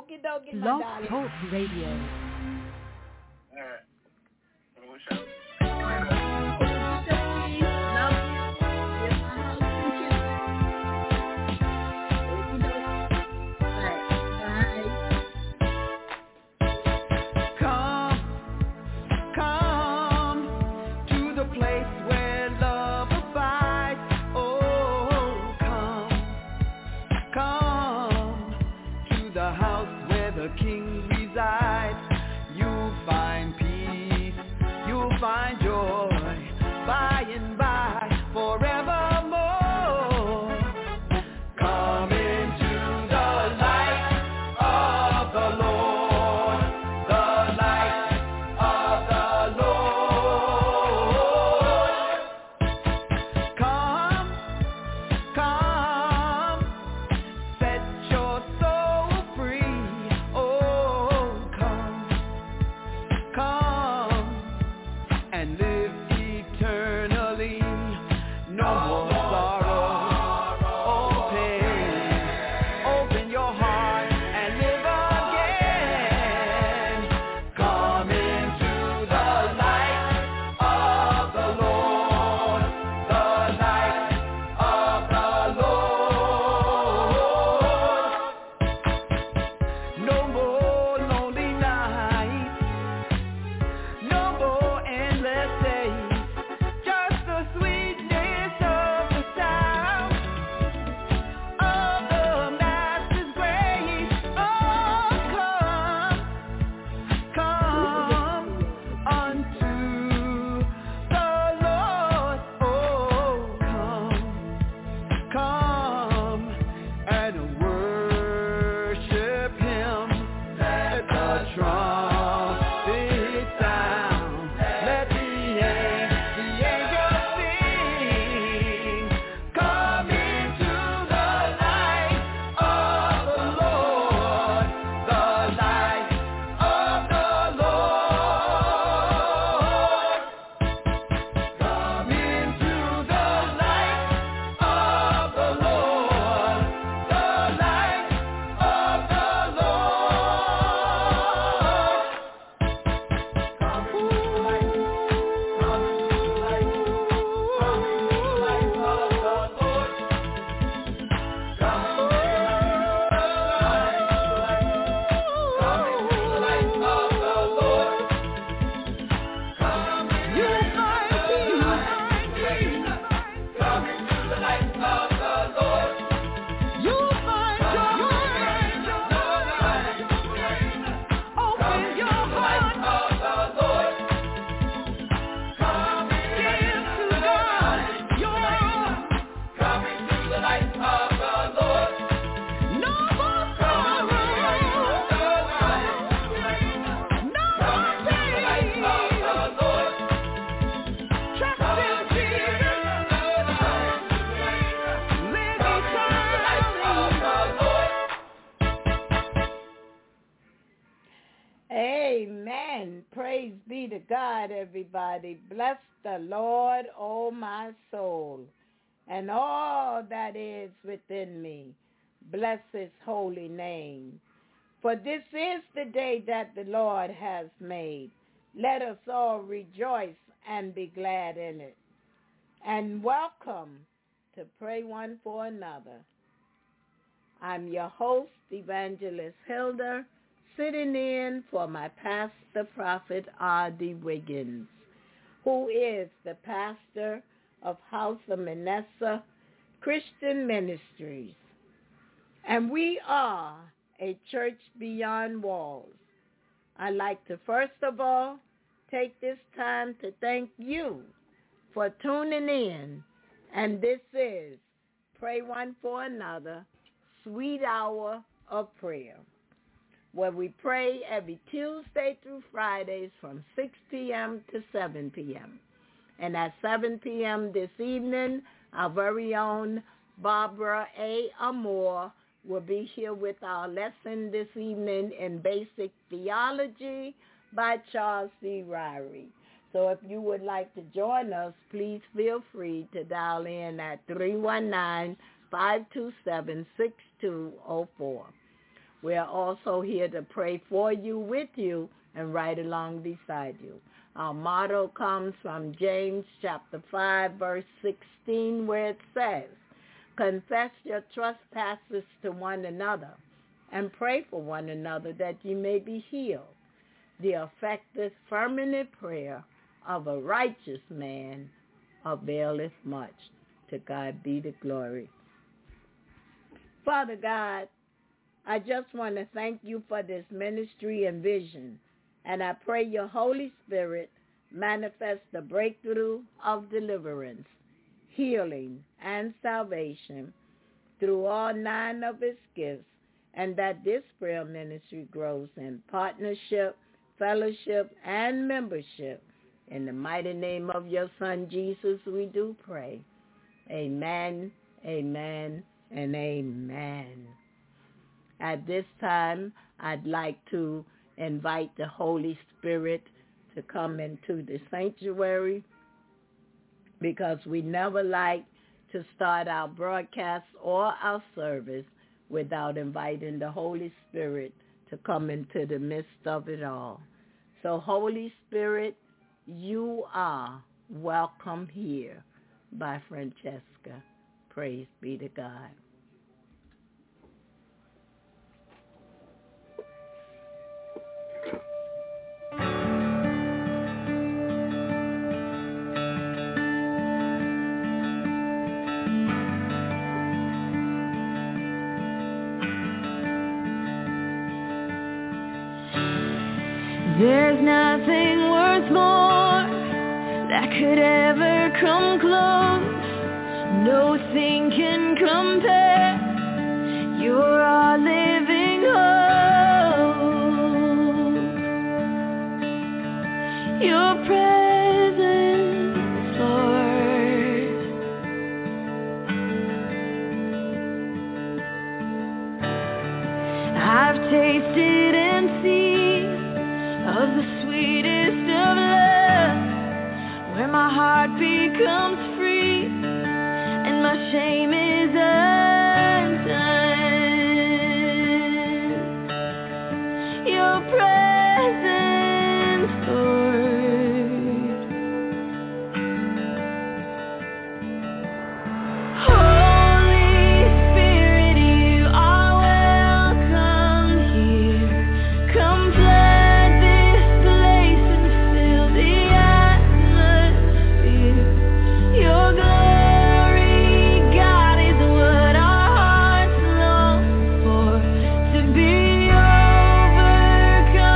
Okie dokie, my Blog darling. Talk Radio. All right. Well, what's up? Amen. Praise be to God, everybody. Bless the Lord, oh my soul, and all that is within me. Bless his holy name. For this is the day that the Lord has made. Let us all rejoice and be glad in it. And welcome to Pray One for Another. I'm your host, Evangelist Hilda, sitting in for my pastor, Prophet R.D. Wiggins, who is the pastor of House of Manasseh Christian Ministries. And we are a church beyond walls. I'd like to first of all take this time to thank you for tuning in. And this is Pray One for Another, Sweet Hour of Prayer, where we pray every Tuesday through Fridays from 6 p.m. to 7 p.m. And at 7 p.m. this evening, our very own Barbara A. Amore will be here with our lesson this evening in Basic Theology by Charles C. Ryrie. So if you would like to join us, please feel free to dial in at 319-527-6204. We are also here to pray for you, with you, and right along beside you. Our motto comes from James chapter 5, verse 16, where it says, confess your trespasses to one another and pray for one another that ye may be healed. The effective, fervent prayer of a righteous man availeth much. To God be the glory. Father God, I just want to thank you for this ministry and vision, and I pray your Holy Spirit manifest the breakthrough of deliverance, healing, and salvation through all 9 of its gifts, and that this prayer ministry grows in partnership, fellowship, and membership. In the mighty name of your Son, Jesus, we do pray. Amen, amen, and amen. At this time, I'd like to invite the Holy Spirit to come into the sanctuary, because we never like to start our broadcast or our service without inviting the Holy Spirit to come into the midst of it all. So, Holy Spirit, you are welcome here by Francesca. Praise be to God. There's nothing worth more that could ever come close. Nothing can compare. You're our living hope. Your presence, Lord. I've tasted and seen of the sweetest of love, where my heart becomes free and my shame is undone. Your presence, Lord. Holy Spirit, you are welcome here. Come flood this place and fill the atmosphere. Your glory, God, is what our hearts long for. To be overcome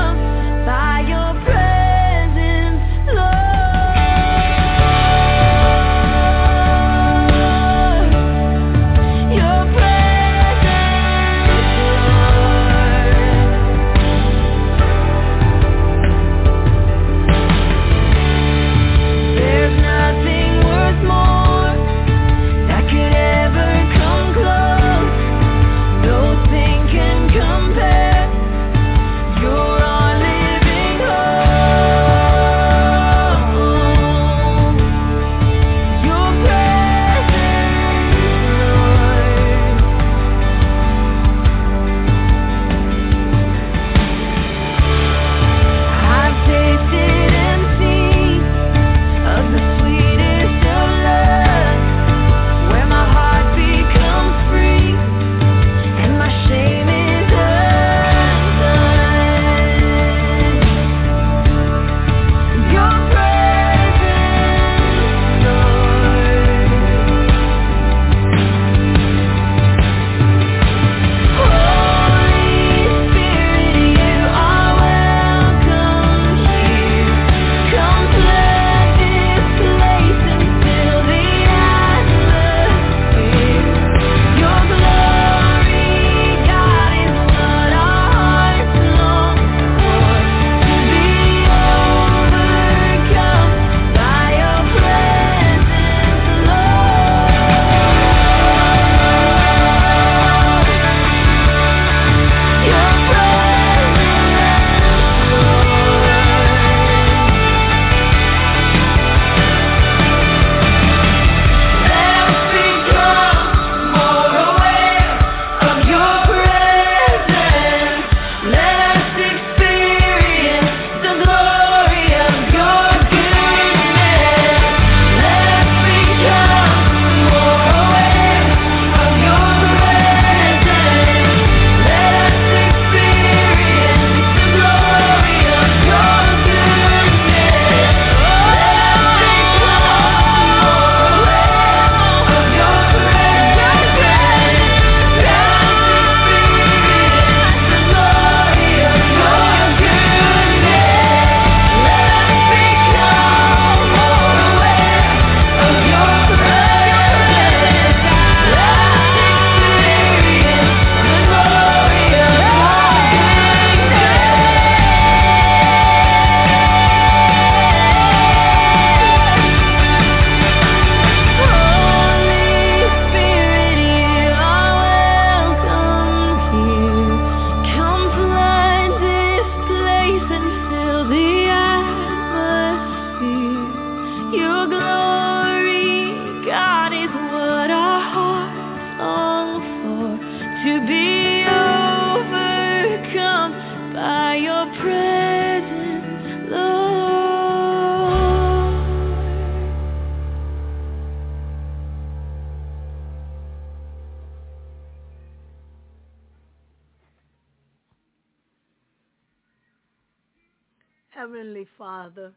Heavenly Father,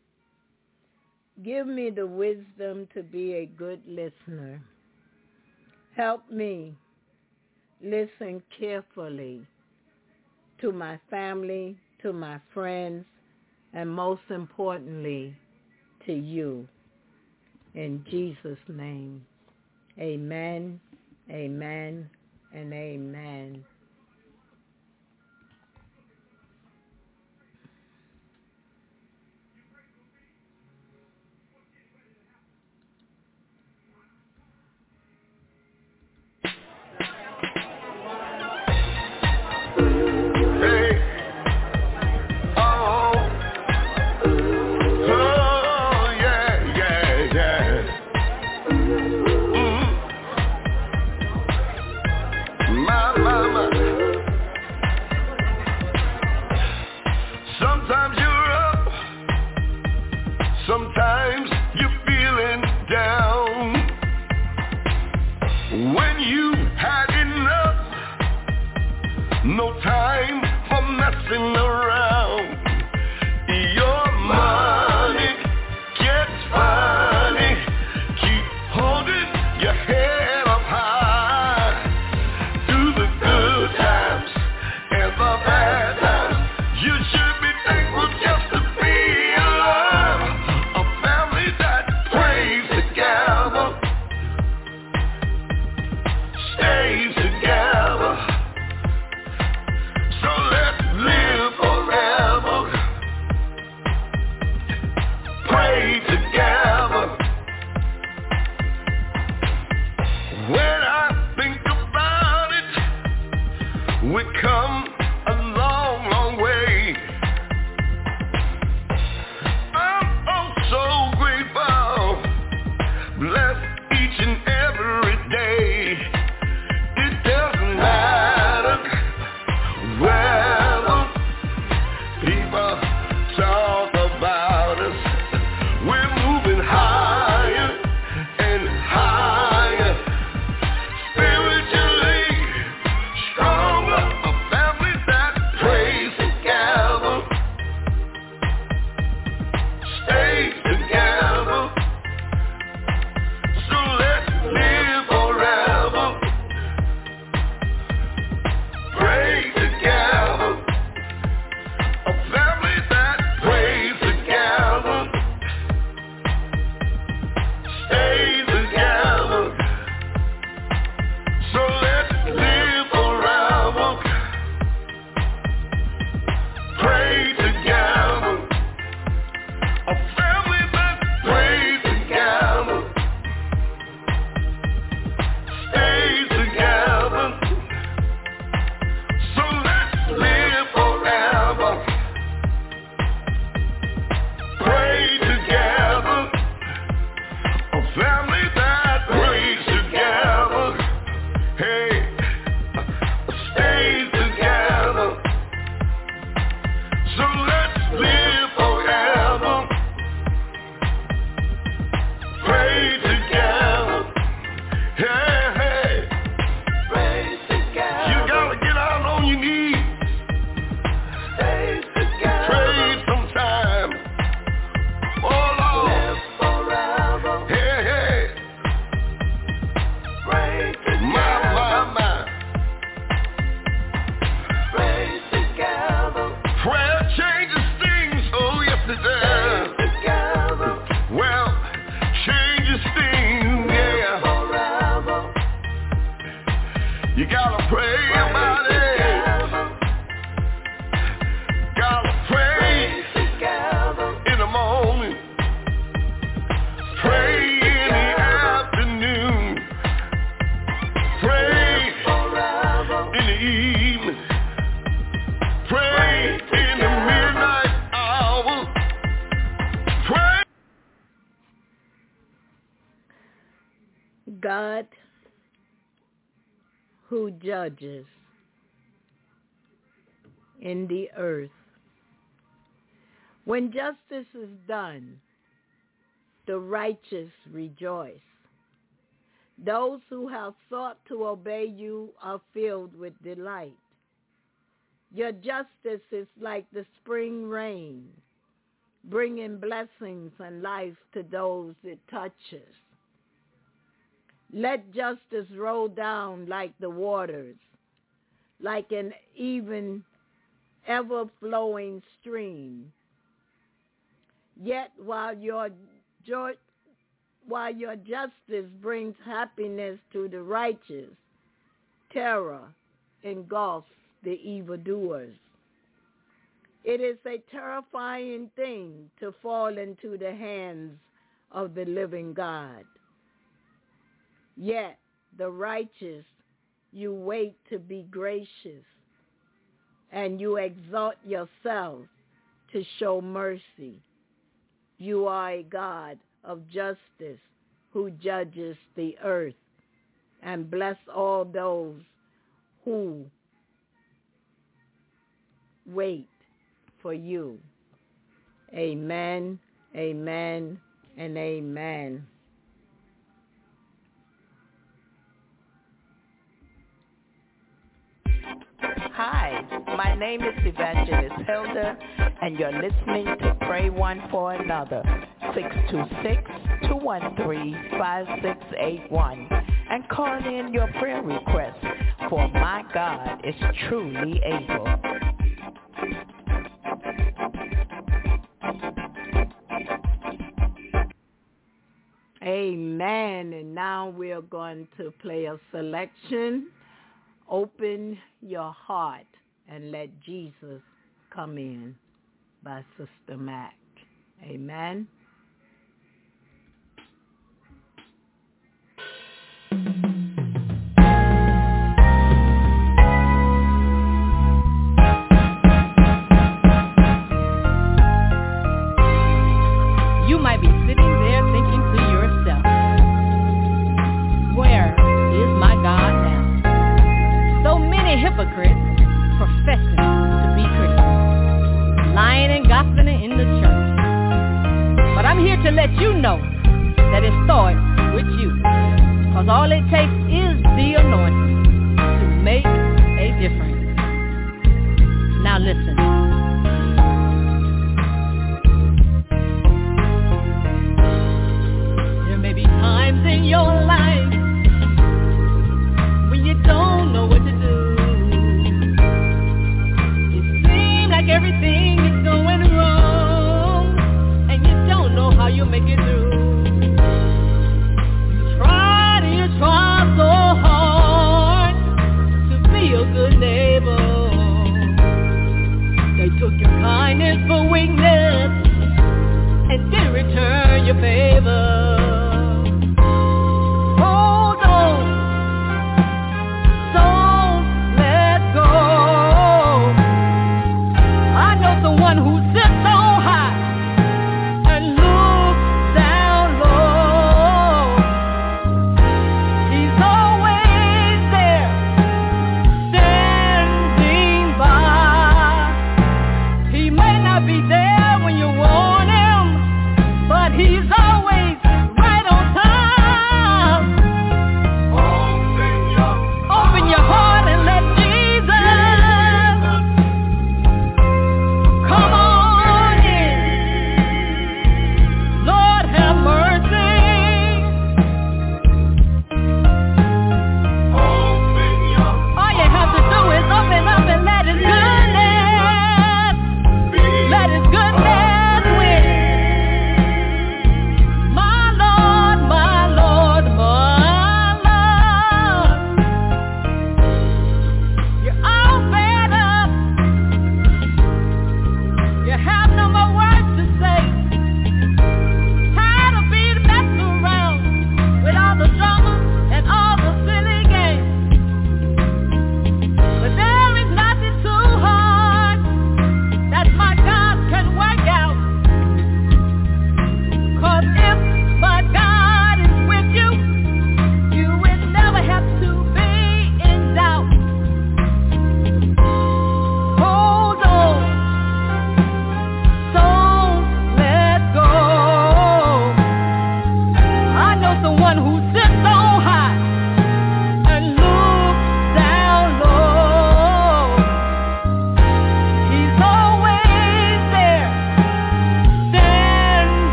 give me the wisdom to be a good listener. Help me listen carefully to my family, to my friends, and most importantly, to you. In Jesus' name, amen, amen, and amen. Sometimes you're feeling down. When you had enough, no time for messing around. Your money gets funny. Keep holding your head up high. Through the good times and the bad times, you should be thankful just to be alive. A family that prays together, stays together. So let's live forever. Pray together. When I think about it, we come a long, long way. I'm oh so grateful. Bless each and every day. It doesn't matter whether people talk about us. We're moving higher and higher. Spiritually stronger. A family that prays together, stays together. So let's live forever. Pray together. A family that prays together, stays together. So let's live forever. Pray together. A family that prays together, stays together. So let's live forever. Pray together. A family that prays together. Hey, stays together. So let's live forever. Pray together. Hey, hey. Pray together. You gotta get out on your knees. Stay together. Pray sometime. Oh Lord. Live forever. Hey, hey. Pray together. My. Pray together. Prayer changes things. Oh yes it does. Together. Well, changes things. Yeah. Forever. You gotta pray about it. Gotta pray in the morning. Pray in the afternoon. Pray in the evening. Pray in the midnight hour. Pray. God who judges in the earth. When justice is done, the righteous rejoice. Those who have sought to obey you are filled with delight. Your justice is like the spring rain, bringing blessings and life to those it touches. Let justice roll down like the waters, like an even ever-flowing stream. Yet while your justice brings happiness to the righteous, terror engulfs the evildoers. It is a terrifying thing to fall into the hands of the living God. Yet the righteous you wait to be gracious, and you exalt yourself to show mercy. You are a God of justice who judges the earth, and bless all those who wait for you. Amen, amen, and amen. Hi, my name is Evangelist Hilda, and you're listening to Pray One for Another, 626-213-5681, and call in your prayer requests, for my God is truly able. Amen, and now we're going to play a selection. Open your heart and let Jesus come in by Sister Mac. Amen. You might be sitting there thinking to yourself, where is my God now? So many hypocrites professing to be Christians, lying and gossiping in the church. But I'm here to let you know that it starts with you, because all it takes is the anointing to make a difference. Now listen. There may be times in your life when you don't know what to do. It seems like everything is going wrong, and you don't know how you'll make it through. You try so hard to be a good neighbor. They took your kindness for weakness and didn't return your favor. Let his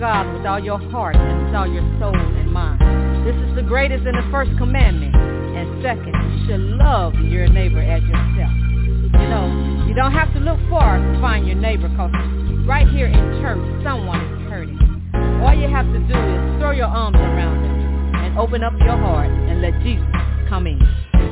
God with all your heart and with all your soul and mind. This is the greatest and the first commandment. And second, you should love your neighbor as yourself. You know, you don't have to look far to find your neighbor, because right here in church, someone is hurting. All you have to do is throw your arms around them and open up your heart and let Jesus come in.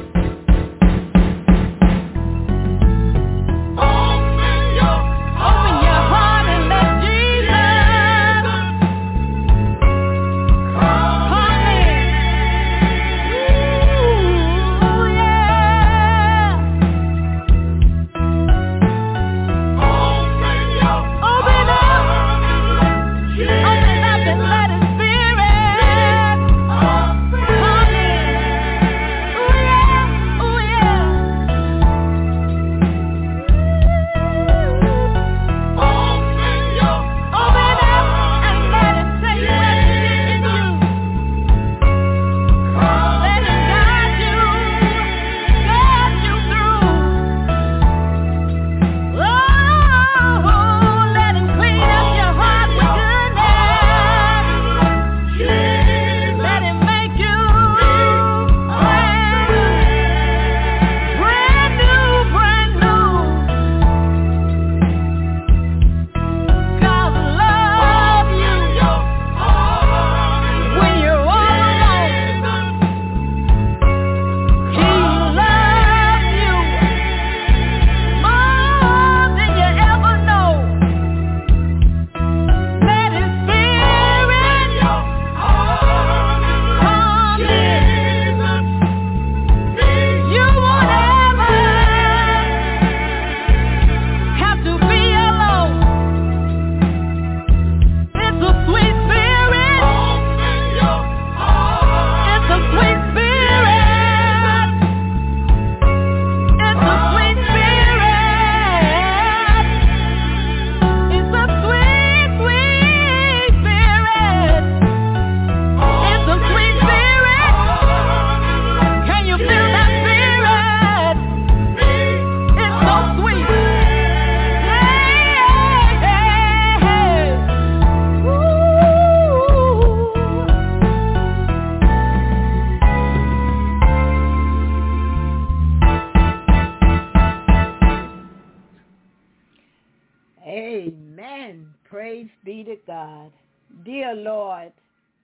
Amen. Praise be to God. Dear Lord,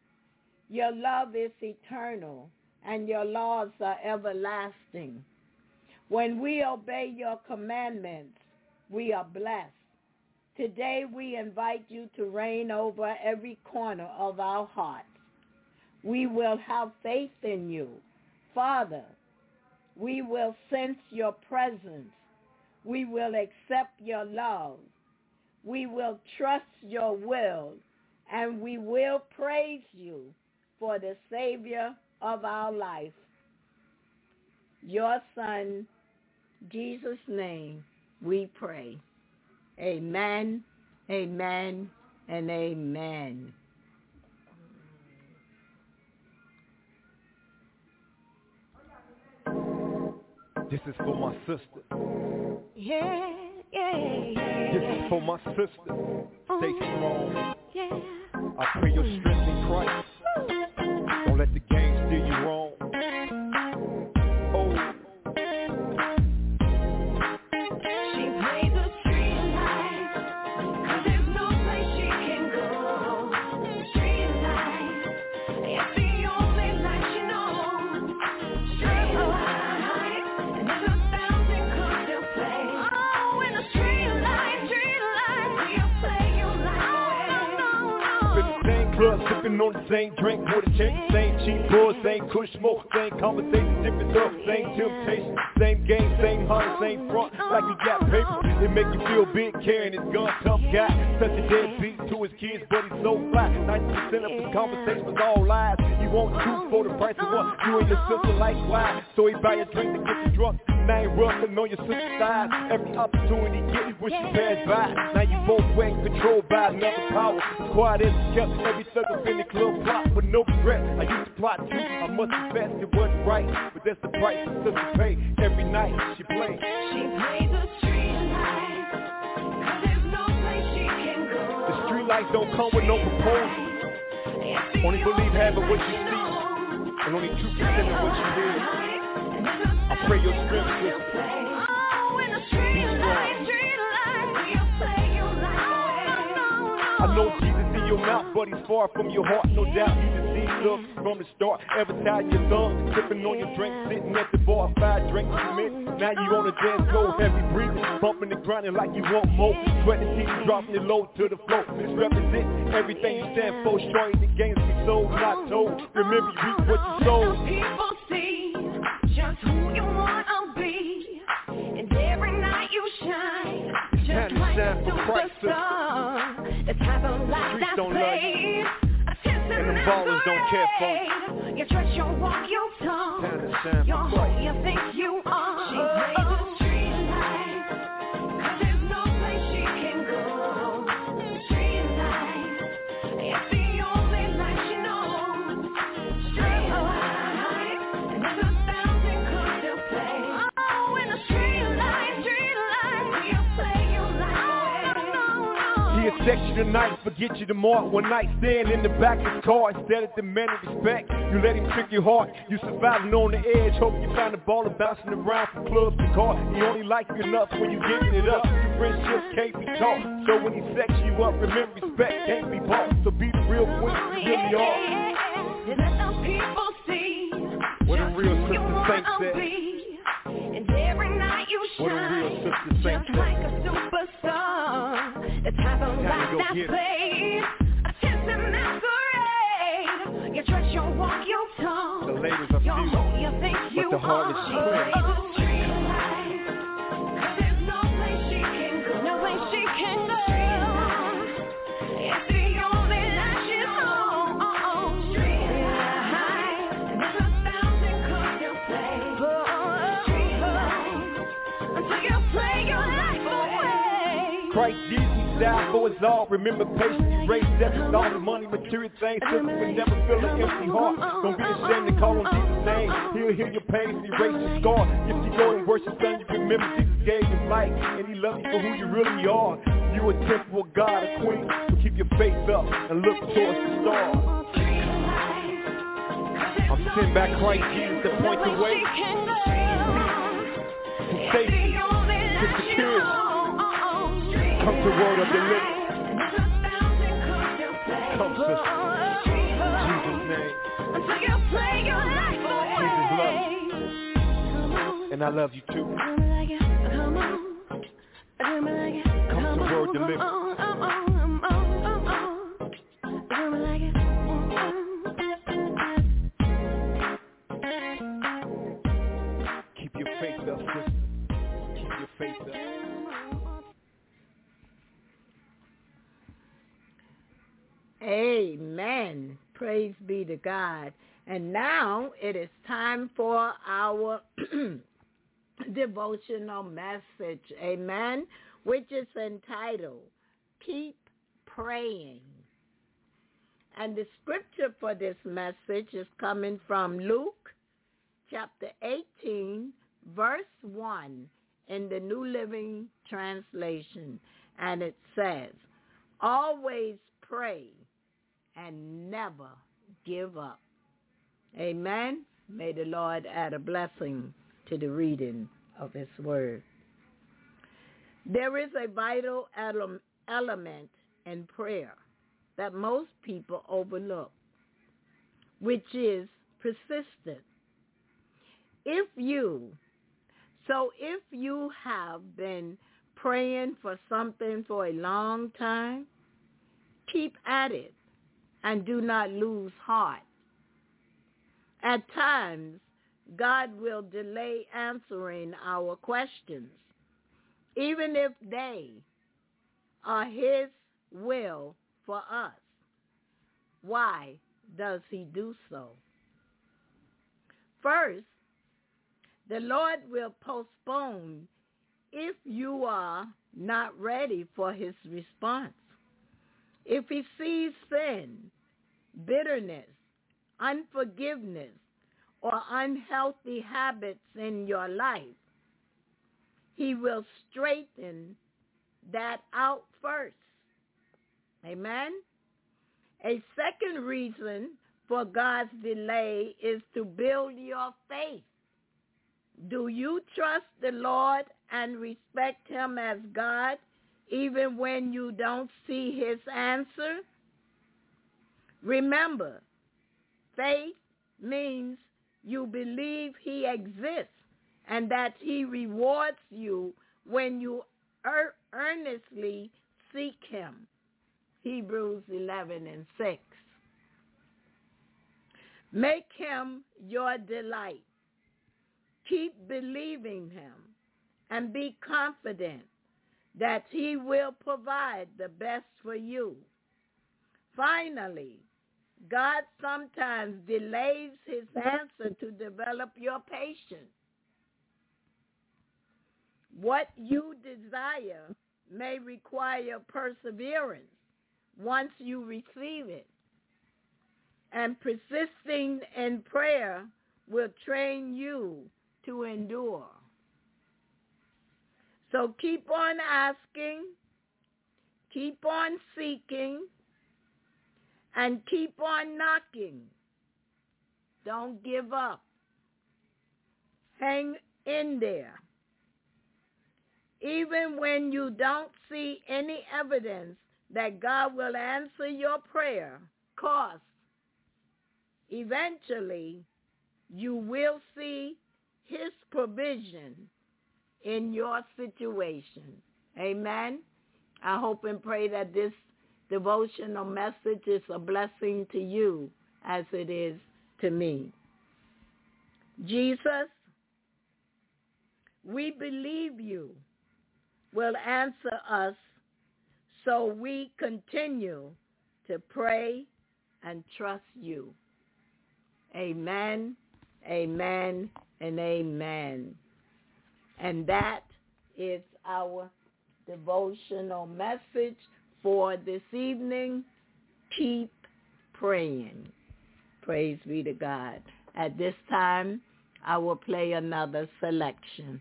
your love is eternal and your laws are everlasting. When we obey your commandments, we are blessed. Today we invite you to reign over every corner of our hearts. We will have faith in you. Father, we will sense your presence. We will accept your love. We will trust your will, and we will praise you for the Savior of our life. Your Son, Jesus' name, we pray. Amen, amen, and amen. This is for my sister. Yeah. This is for my sister. Stay strong. Yeah. I pray your strength in Christ. Don't let the game steer you wrong. Oh. She plays a street light, 'cause there's no place she can go. Street light, it's the only light she knows. Street light, and there's 1,000 clubs to play. Oh, in the street light, we'll play your life away. In the same club, sipping on the same drink, with a check, same cheap boys, same kush smoke, same conversation, different stuff, same temptation, same game, same hunt, same front, like you got paper. It make you feel big, carrying his gun, tough guy, such a deadbeat to his kids, but he's so fly. 90% of his conversation was all lies. You want truth for the price of what you and your sister likewise. So he buy a drink to get you drunk. Now ain't rushing on your sister's side. Every opportunity get when she passed by. Now you both went controlled by another power. Quiet as kept every circle in the club plot with no regret. I used to plot too. I must confess it wasn't right, but that's the price the sister pay. Every night she plays. She plays a street light, 'cause there's no place she can go. The street light life don't come with no proposal. Only believe half of what you see, and only 2% of what you hear. I pray your strength, sister. Be strong. I know Jesus in your mouth, but he's far from your heart. No doubt you deceived us from the start. Ever tied your thumb, sipping on your drink, sitting at the bar, 5 drinks a minute. Now you on the dance floor, heavy breathing, bumping and grinding like you want more. Sweating teeth, dropping your load to the floor. This represents everything you stand for. Showing the games we sold, not told. Remember you reap what you sold. People see just who you wanna be, and every night you shine, just like a superstar. The type of life that's paid, and them ballers don't care for you. You dress, your walk, your talk, you're who you think you are. She plays the street life, 'cause there's no place she can go. Street life, it's the only life she knows. Street life, and there's 1,000 clubs to play. Oh, in the street life, you play your life away. He'll text you tonight, forget you tomorrow. One night stand in the back of his car. Instead of demanding respect, you let him trick your heart. You surviving on the edge, hope you find the ball bouncing around from club to car. He only like you enough when you giving it up. Your friendships can't be taught, so when he sex you up, remember respect can't be bought. So be the real queen you really are. Let those people see what a real sister saint said. And every night you shine, what a real sister saint just like a superstar. The type of life that's played, attempt to masquerade. You dress, your walk, your talk. The ladies are few, but the heart is clear. There's no place she can go. No place she can go. It's the only life she knows. Street life, there's 1,000 clubs to play. Street life, until you play your life away. Christ Jesus died for us all. Remember patience, race, death, and all the money, material things. Sisters will never feel an empty heart. Don't be ashamed to call on Jesus' name. He'll heal your pain and erase your scar. If you go and worship Son, you remember Jesus gave his life, and he loves you for who you really are. You a temple of God, a queen. So keep your faith up and look towards the stars. I'm sending back Christ Jesus to point the way to safety, to security. Come to word of the living. Come, sister. Jesus' name. Jesus loves you. And I love you too. Come to word the living. Keep your faith up, sister. Keep your faith up. Amen. Praise be to God. And now it is time for our devotional message, amen, which is entitled, Keep Praying. And the scripture for this message is coming from Luke chapter 18, verse 1 in the New Living Translation. And it says, always pray and never give up. Amen. May the Lord add a blessing to the reading of his word. There is a vital element in prayer that most people overlook, which is persistence. If you have been praying for something for a long time, keep at it and do not lose heart. At times, God will delay answering our questions, even if they are his will for us. Why does he do so? First, the Lord will postpone if you are not ready for his response. If he sees sin, bitterness, unforgiveness, or unhealthy habits in your life, he will straighten that out first. Amen? A second reason for God's delay is to build your faith. Do you trust the Lord and respect him as God even when you don't see his answer? Remember, faith means you believe he exists and that he rewards you when you earnestly seek him. Hebrews 11:6. Make him your delight. Keep believing him and be confident that he will provide the best for you. Finally, God sometimes delays his answer to develop your patience. What you desire may require perseverance once you receive it, and persisting in prayer will train you to endure. So keep on asking, keep on seeking, and keep on knocking. Don't give up. Hang in there. Even when you don't see any evidence that God will answer your prayer, cause eventually you will see his provision in your situation. Amen. I hope and pray that this devotional message is a blessing to you as it is to me. Jesus, we believe you will answer us, so we continue to pray and trust you. Amen, amen, and amen. And that is our devotional message for this evening. Keep praying. Praise be to God. At this time, I will play another selection.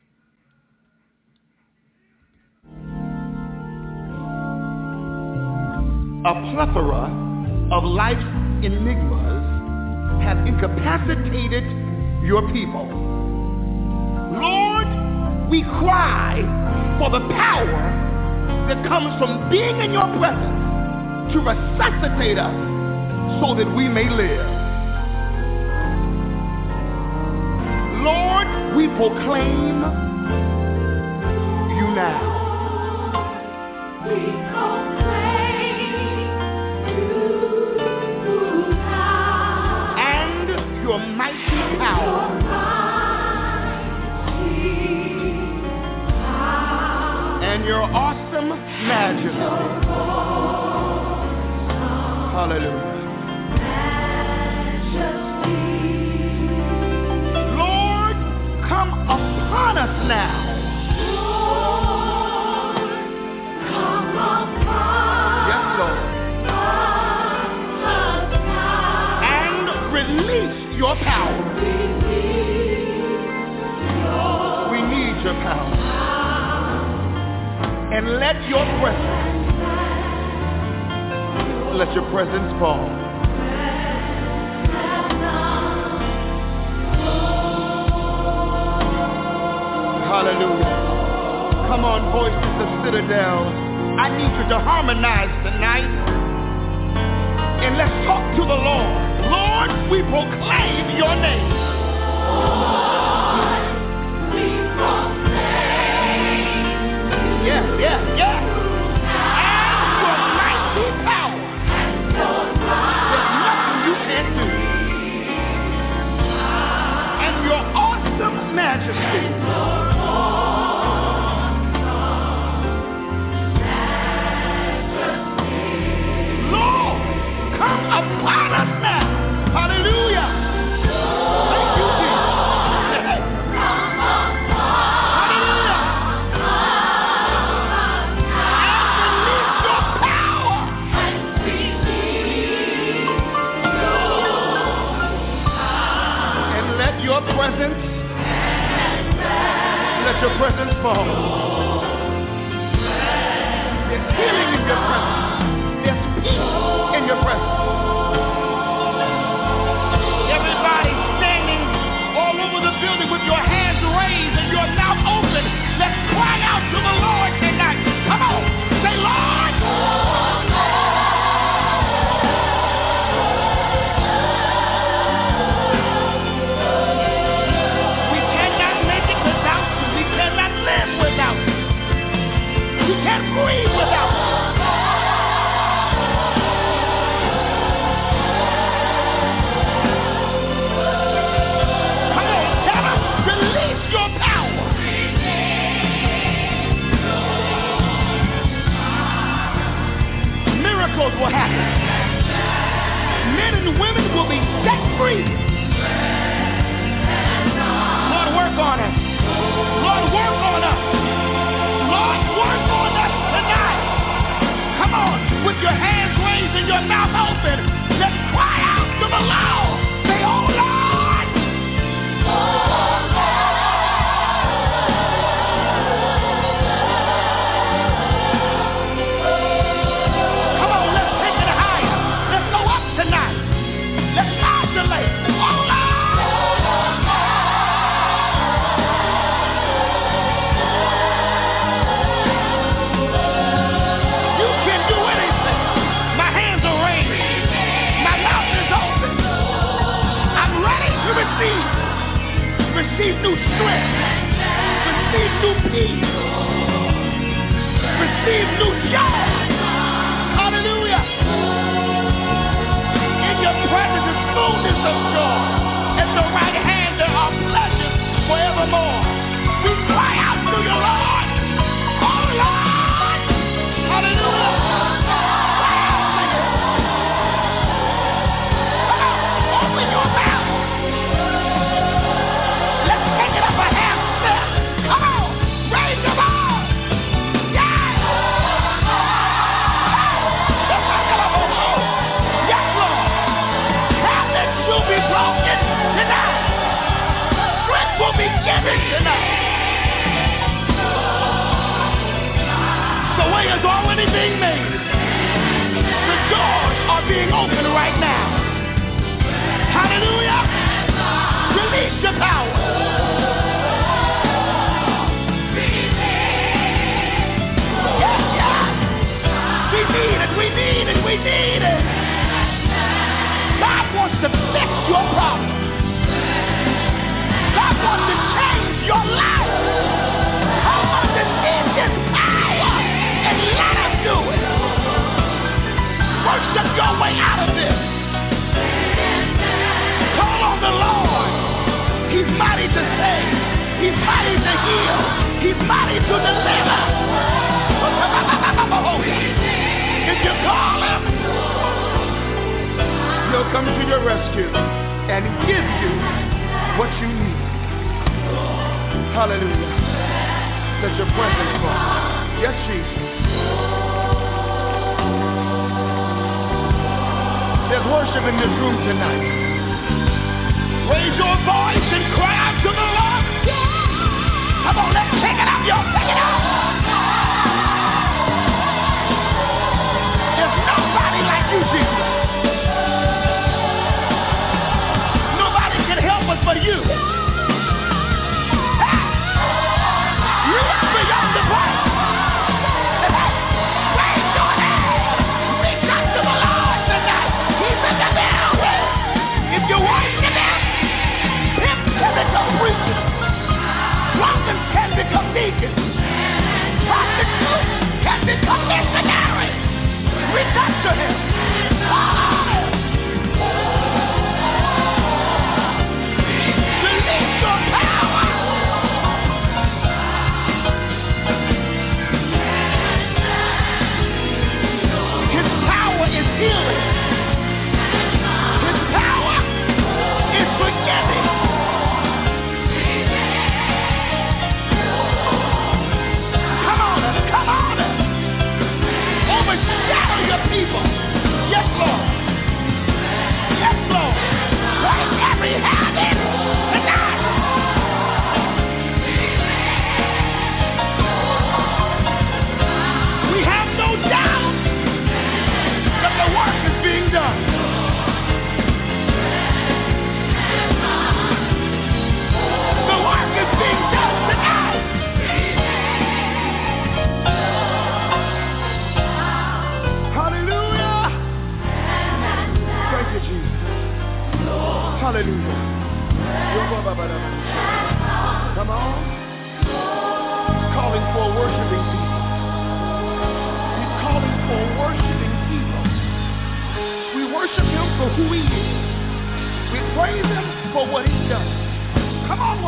A plethora of life's enigmas have incapacitated your people. Lord, we cry for the power that comes from being in your presence to resuscitate us so that we may live. Lord, we proclaim you now. We proclaim you now. And your mighty power. And your awesome majesty. Hallelujah. Lord, come upon us now. Yes, Lord. And release your power. We need your power. And let your presence fall. Hallelujah. Come on, voices of Citadel. I need you to harmonize tonight. And let's talk to the Lord. Lord, we proclaim your name. Lord, we proclaim. Yeah. And your mighty power. There's nothing you can't do. And your awesome majesty. Lord, come upon us now. Hallelujah. Thank you, Jesus. Let your presence fall. There's healing in your presence. There's in your presence. Everybody standing all over the building with your hands raised and your mouth open. Let's cry out to the Lord tonight. Come on, say, Lord. We cannot make it without you. We cannot live without you. We can't breathe without you. Will happen. Men and women will be set free. Lord, work on us. Lord, work on us. Lord, work on us tonight. Come on, with your hands raised and your mouth open, let's cry out to the Lord. Say, oh Lord. Oh Lord. Receive new strength. Receive new peace. Receive new joy. Hallelujah. In your presence is fullness of joy. At the right hand there are pleasures forevermore. We cry out to you, Lord. Oh, Lord. Hallelujah. Cry out to you. Come on, open your mouth. Is already being made. The doors are being opened right now. Hallelujah. Release your power. Yes, yes. We need it, we need it, we need it. God wants to fix your problem. God wants to change your life. Come on, receive His power. And let us do it. Worship your way out of this. Call on the Lord. He's mighty to save. He's mighty to heal. He's mighty to deliver. If you call Him, He'll come to your rescue and give you what you need. Hallelujah. Let your presence fall. Yes, Jesus. There's worship in this room tonight. Raise your voice and cry out to the Lord. Come on, let's take it up, y'all. Take it up. There's nobody like you, Jesus. Nobody can help us but you. Reach beyond the price. Prophets can become deacons. Prostitutes can become missionaries. Reach out to Him. Release your power. His power is healing. His power is forgiving. Come on. Overshadow your people.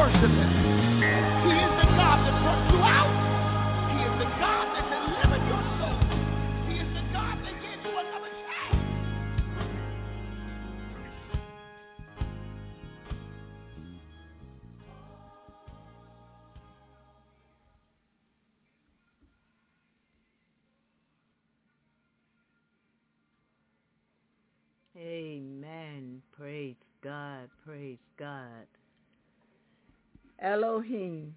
worship him. He is the God that brought you out. He is the God that delivered your soul. He is the God that gave you another chance. Amen. Praise God. Praise God. Elohim,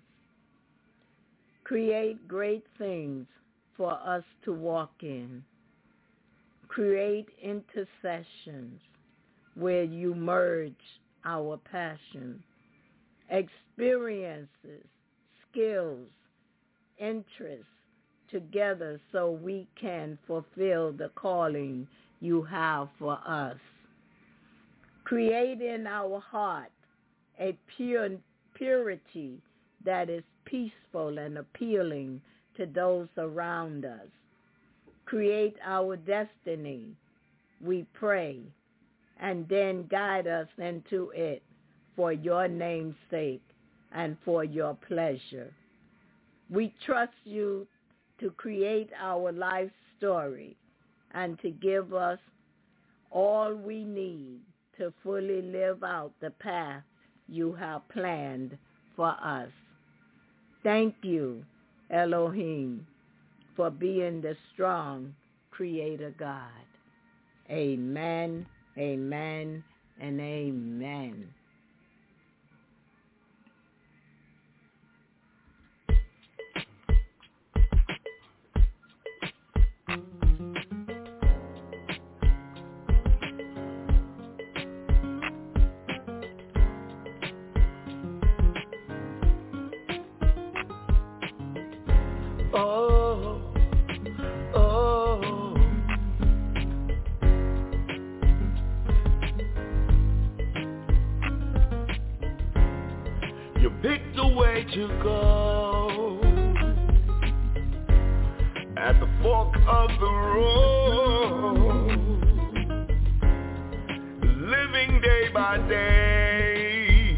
create great things for us to walk in. Create intercessions where you merge our passion, experiences, skills, interests together so we can fulfill the calling you have for us. Create in our heart a purity that is peaceful and appealing to those around us. Create our destiny, we pray, and then guide us into it for your name's sake and for your pleasure. We trust you to create our life story and to give us all we need to fully live out the path you have planned for us. Thank you, Elohim, for being the strong Creator God. Amen, amen, and amen. To go at the fork of the road, living day by day,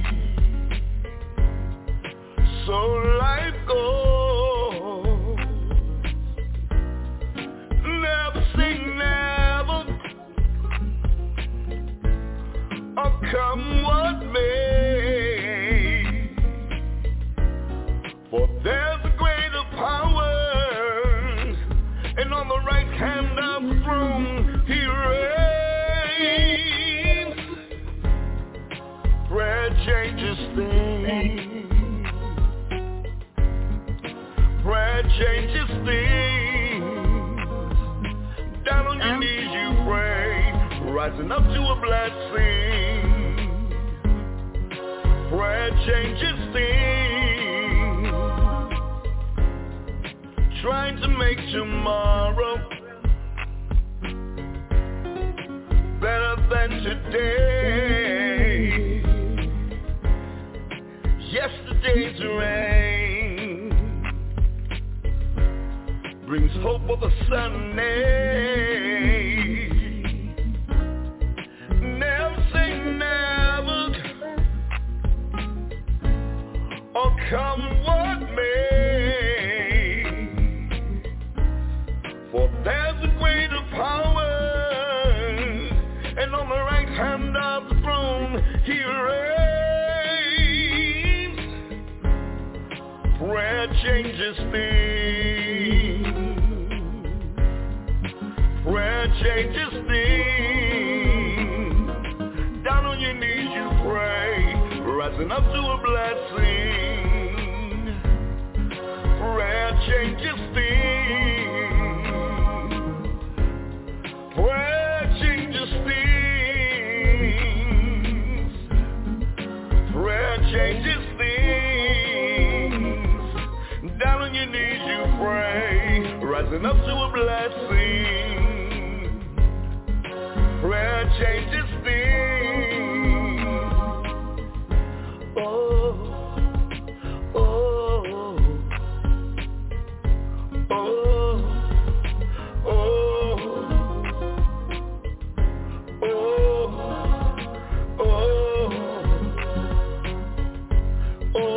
so life goes. Never say never, or come what may. For there's a greater power, and on the right hand of the throne he reigns. Prayer changes things. Prayer changes things. Down on your knees you pray, rising up to a blessing. Prayer changes things. Trying to make tomorrow better than today. Yesterday's rain brings hope of a Sunday. Never say never, or come what may. For there's a greater power, and on the right hand of the throne he reigns. Prayer changes things. Prayer changes things. Down on your knees you pray, rising up to a blessing. Prayer changes things. Prayer changes things. Prayer changes things. Down on your knees you pray, rising up to a blessing. Prayer changes things. Oh, oh, oh, oh. Oh,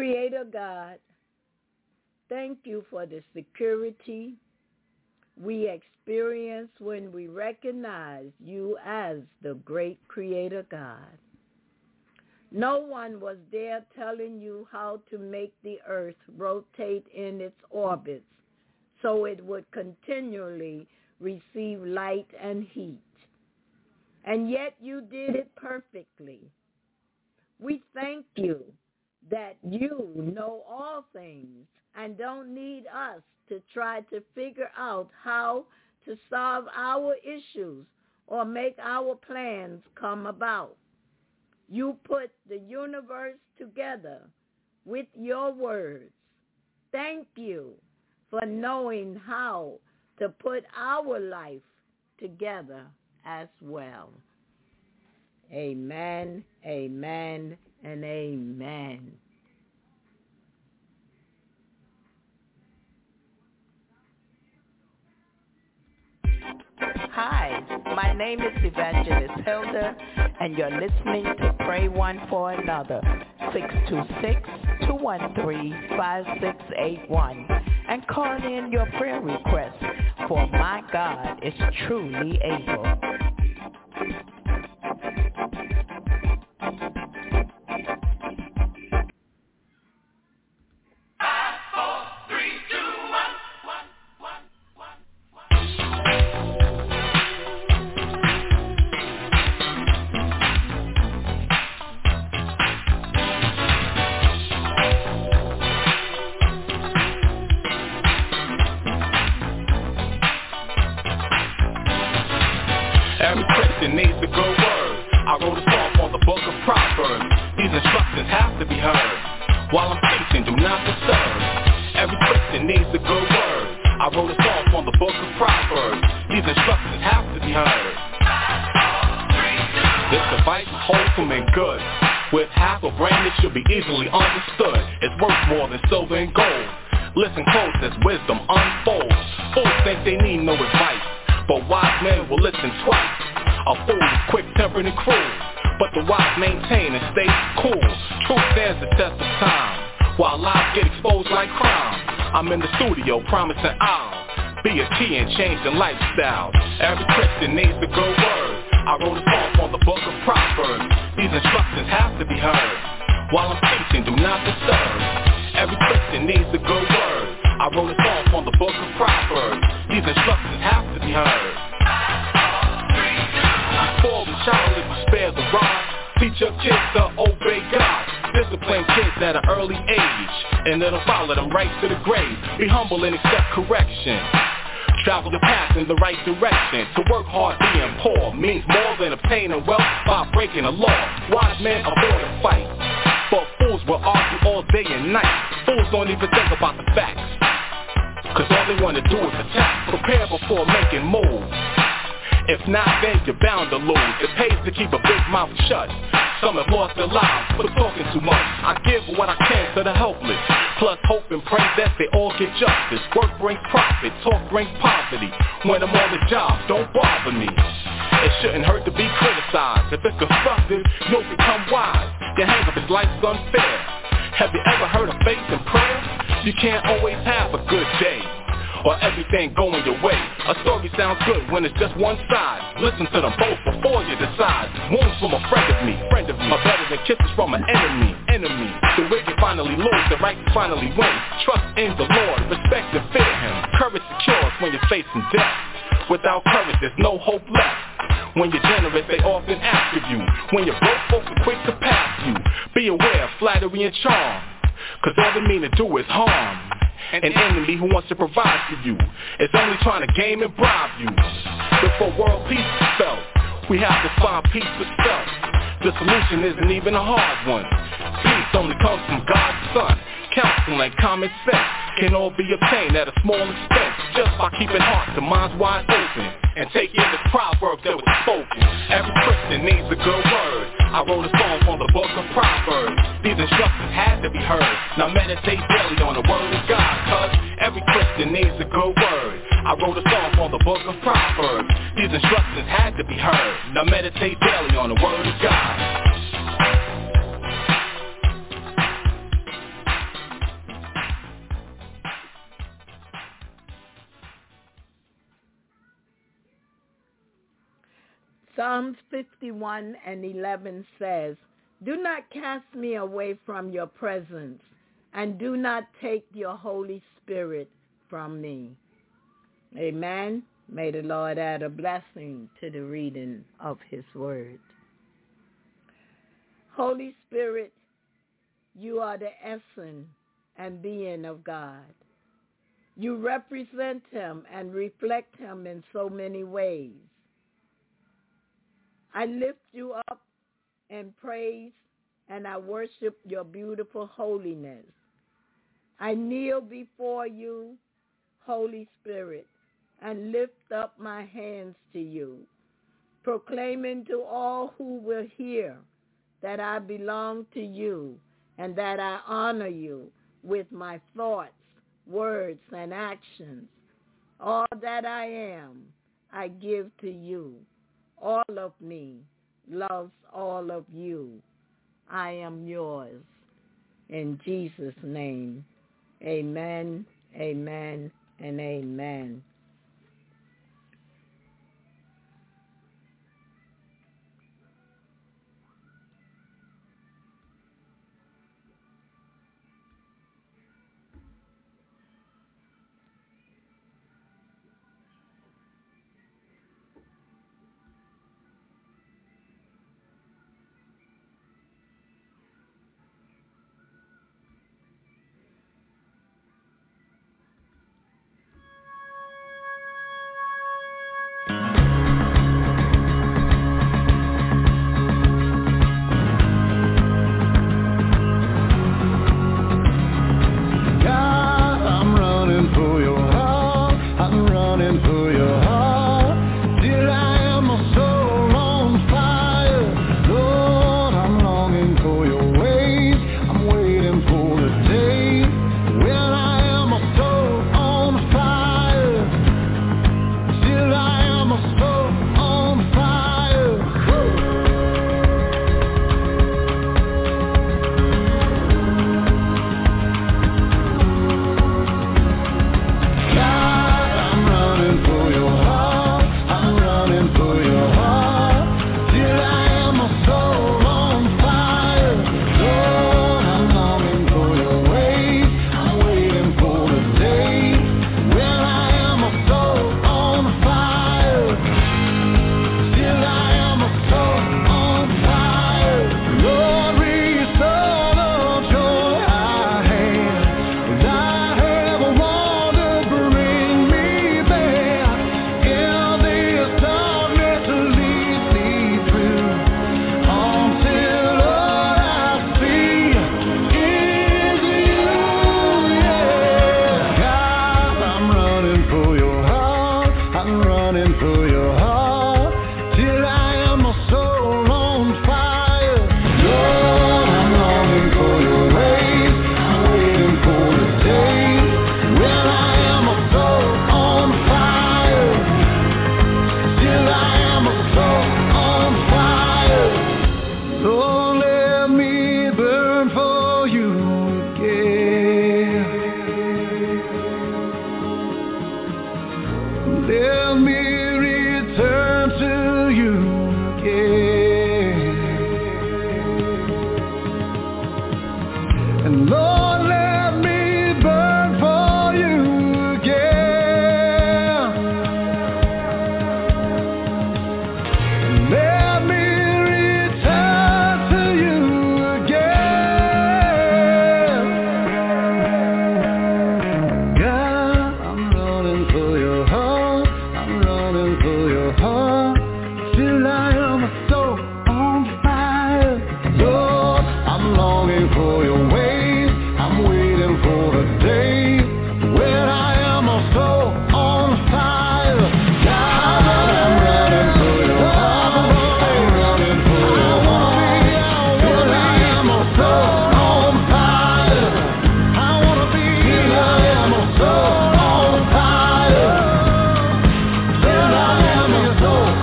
Creator God, thank you for the security we experience when we recognize you as the great Creator God. No one was there telling you how to make the earth rotate in its orbits so it would continually receive light and heat. And yet you did it perfectly. We thank you that you know all things and don't need us to try to figure out how to solve our issues or make our plans come about. You put the universe together with your words. Thank you for knowing how to put our life together as well. Amen, amen, and amen. Hi, my name is Evangelist Hilda, and you're listening to Pray One for Another, 626-213-5681, and call in your prayer requests, for my God is truly able. Every Christian needs a good word. I wrote a song on the book of Proverbs. These instructions have to be heard. While I'm teaching, do not disturb. Every Christian needs a good word. I wrote a song on the book of Proverbs. These instructions have to be heard. This device is wholesome and good. With half a brain, it should be easily understood. It's worth more than silver and gold. Listen close as wisdom unfolds. Fools think they need no advice, but wise men will listen twice. A fool is quick-tempered and cruel, but the wise maintain and stay cool. Truth stands the test of time, while lies get exposed like crime. I'm in the studio promising I'll be a key in changing lifestyles. Every Christian needs a good word. I wrote a song on the book of Proverbs. These instructions have to be heard. While I'm teaching, do not disturb. Every Christian needs a good word. I wrote a song on the book of Proverbs. These instructions have to be heard. Spoil the child if you spare the rod. Teach your kids to obey God. Discipline kids at an early age, and it'll follow them right to the grave. Be humble and accept correction. Travel the path in the right direction. To work hard being poor means more than obtaining wealth by breaking a law. Wise men avoid a fight, but fools will argue all day and night. Fools don't even think about the facts, cause all they wanna do is attack. Prepare before making moves. If not, then you're bound to lose. It pays to keep a big mouth shut. Some have lost their lives for talking too much. I give what I can to the helpless, plus hope and pray that they all get justice. Work brings profit, talk brings poverty. When I'm on the job, don't bother me. It shouldn't hurt to be criticized. If it's constructive, you'll become wise. Your hang-up is life's unfair. Have you ever heard of faith and prayer? You can't always have a good day, or everything going your way. A story sounds good when it's just one side. Listen to them both before you decide. Wounds from a friend of me are better than kisses from an enemy. The wicked finally lose, the righteous finally win. Trust in the Lord, respect and fear Him. Courage secures when you're facing death. Without courage, there's no hope left. When you're generous, they often ask of you. When you're broke, folks are quick to pass you. Be aware of flattery and charm, cause all they mean to do is harm. An enemy who wants to provide for you is only trying to game and bribe you. Before world peace is felt, we have to find peace for self. The solution isn't even a hard one. Peace only comes from God's Son. Counsel and common sense can all be obtained at a small expense, just by keeping hearts and minds wide open and taking the proverbs that were spoken. Every Christian needs a good word. I wrote a song on the book of Proverbs. These instructions had to be heard. Now meditate daily on the word of God, cause every Christian needs a good word. I wrote a song on the book of Proverbs. These instructions had to be heard. Now meditate daily on the word of God. Psalms 51:11 says, "Do not cast me away from your presence, and do not take your Holy Spirit from me." Amen. May the Lord add a blessing to the reading of his word. Holy Spirit, you are the essence and being of God. You represent him and reflect him in so many ways. I lift you up in praise and I worship your beautiful holiness. I kneel before you, Holy Spirit, and lift up my hands to you, proclaiming to all who will hear that I belong to you and that I honor you with my thoughts, words, and actions. All that I am, I give to you. All of me loves all of you. I am yours. In Jesus' name, amen, amen, and amen. So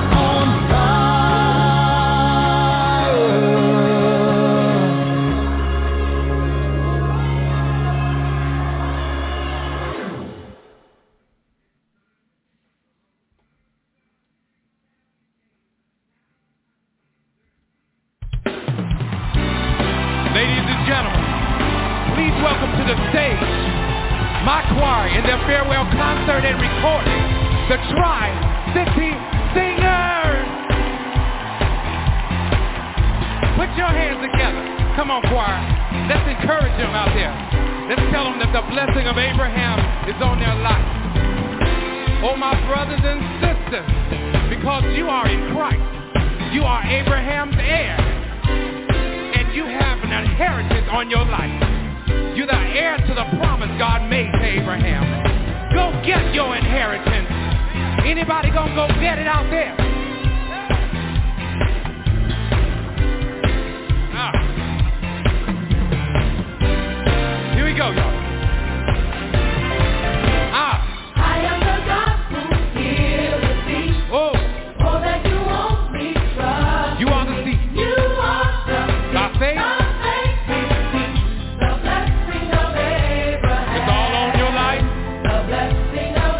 to the stage my choir in their farewell concert and recording, the Tri-City Singers. Put your hands together. Come on, choir. Let's encourage them out there. Let's tell them that the blessing of Abraham is on their life. Oh, my brothers and sisters, because you are in Christ, you are Abraham's heir, and you have an inheritance on your life. You're the heir to the promise God made to Abraham. Go get your inheritance. Anybody gonna go get it out there? Here we go, y'all. I am the God who heals thee. Oh, that you won't be troubled. You are the seed. You are the seed. By faith. The blessing of Abraham. It's all on your life. The blessing of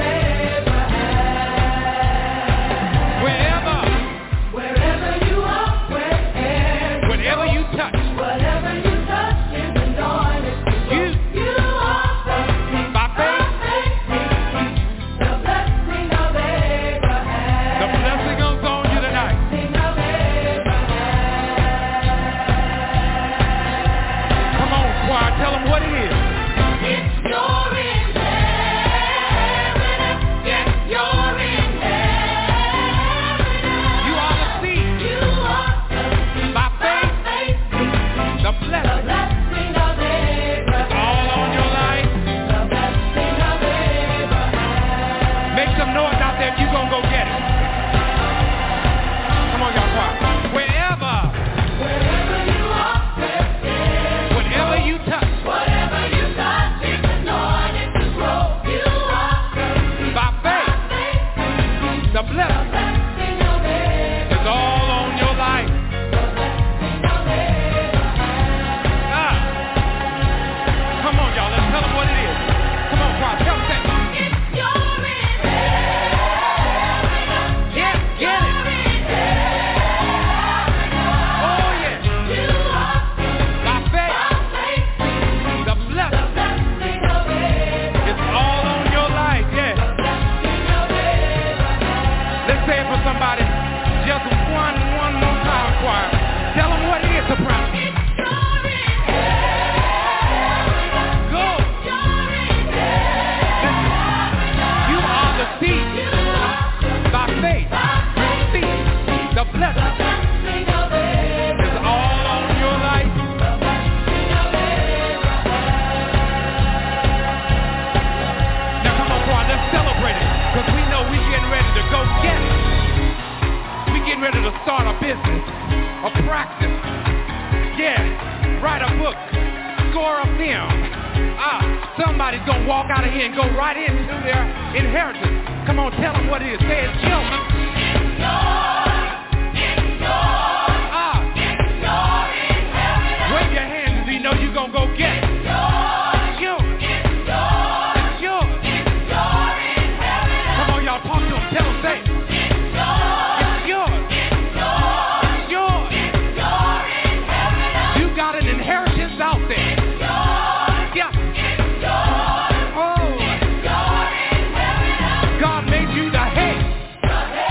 Abraham. Wherever you are, whatever you touch. Whatever you touch is anointed. You are the seed. By faith. The blessing of Abraham. The blessing goes on you tonight. Come on, choir, tell them what it is. It's your inheritance. It's your inheritance. You are the seed. You are the seed. By faith. The The blessing. blessing of Abraham. All on your life. The blessing of Abraham. Make some noise out there if you gonna go get it. Come on, y'all, choir. Wherever you are, whatever you touch. whatever you touch is anointed to grow. You are the seed. By faith. The blessing Blessing of Abraham. is all on your life. Come on, y'all. Let's tell them what it is. Come on, choir. Tell them that. It's your inheritance. Yeah, get it. Oh, yeah. You are By faith. The blessing blessing of Abraham. is all on your life. Yeah. Let's say it for somebody. Just one more time, choir. Tell them what it is, soprano. Go. You are the seed. By faith. Receive the blessing is all on your life. Now come on, choir. Let's celebrate it. Because we know we're getting ready to go get it. We're getting ready to start a business, a practice. Yeah, write a book, score a film. Somebody's going to walk out of here and go right into their inheritance. Come on, tell them what it is. Say it's yours. Wave your hands if you know you're going to go get it. It's yours. It's yours. Come on, y'all, talk to them. Tell them, say it. It's yours. It's yours. You got an inheritance out there. Yeah. Oh. God made you the head.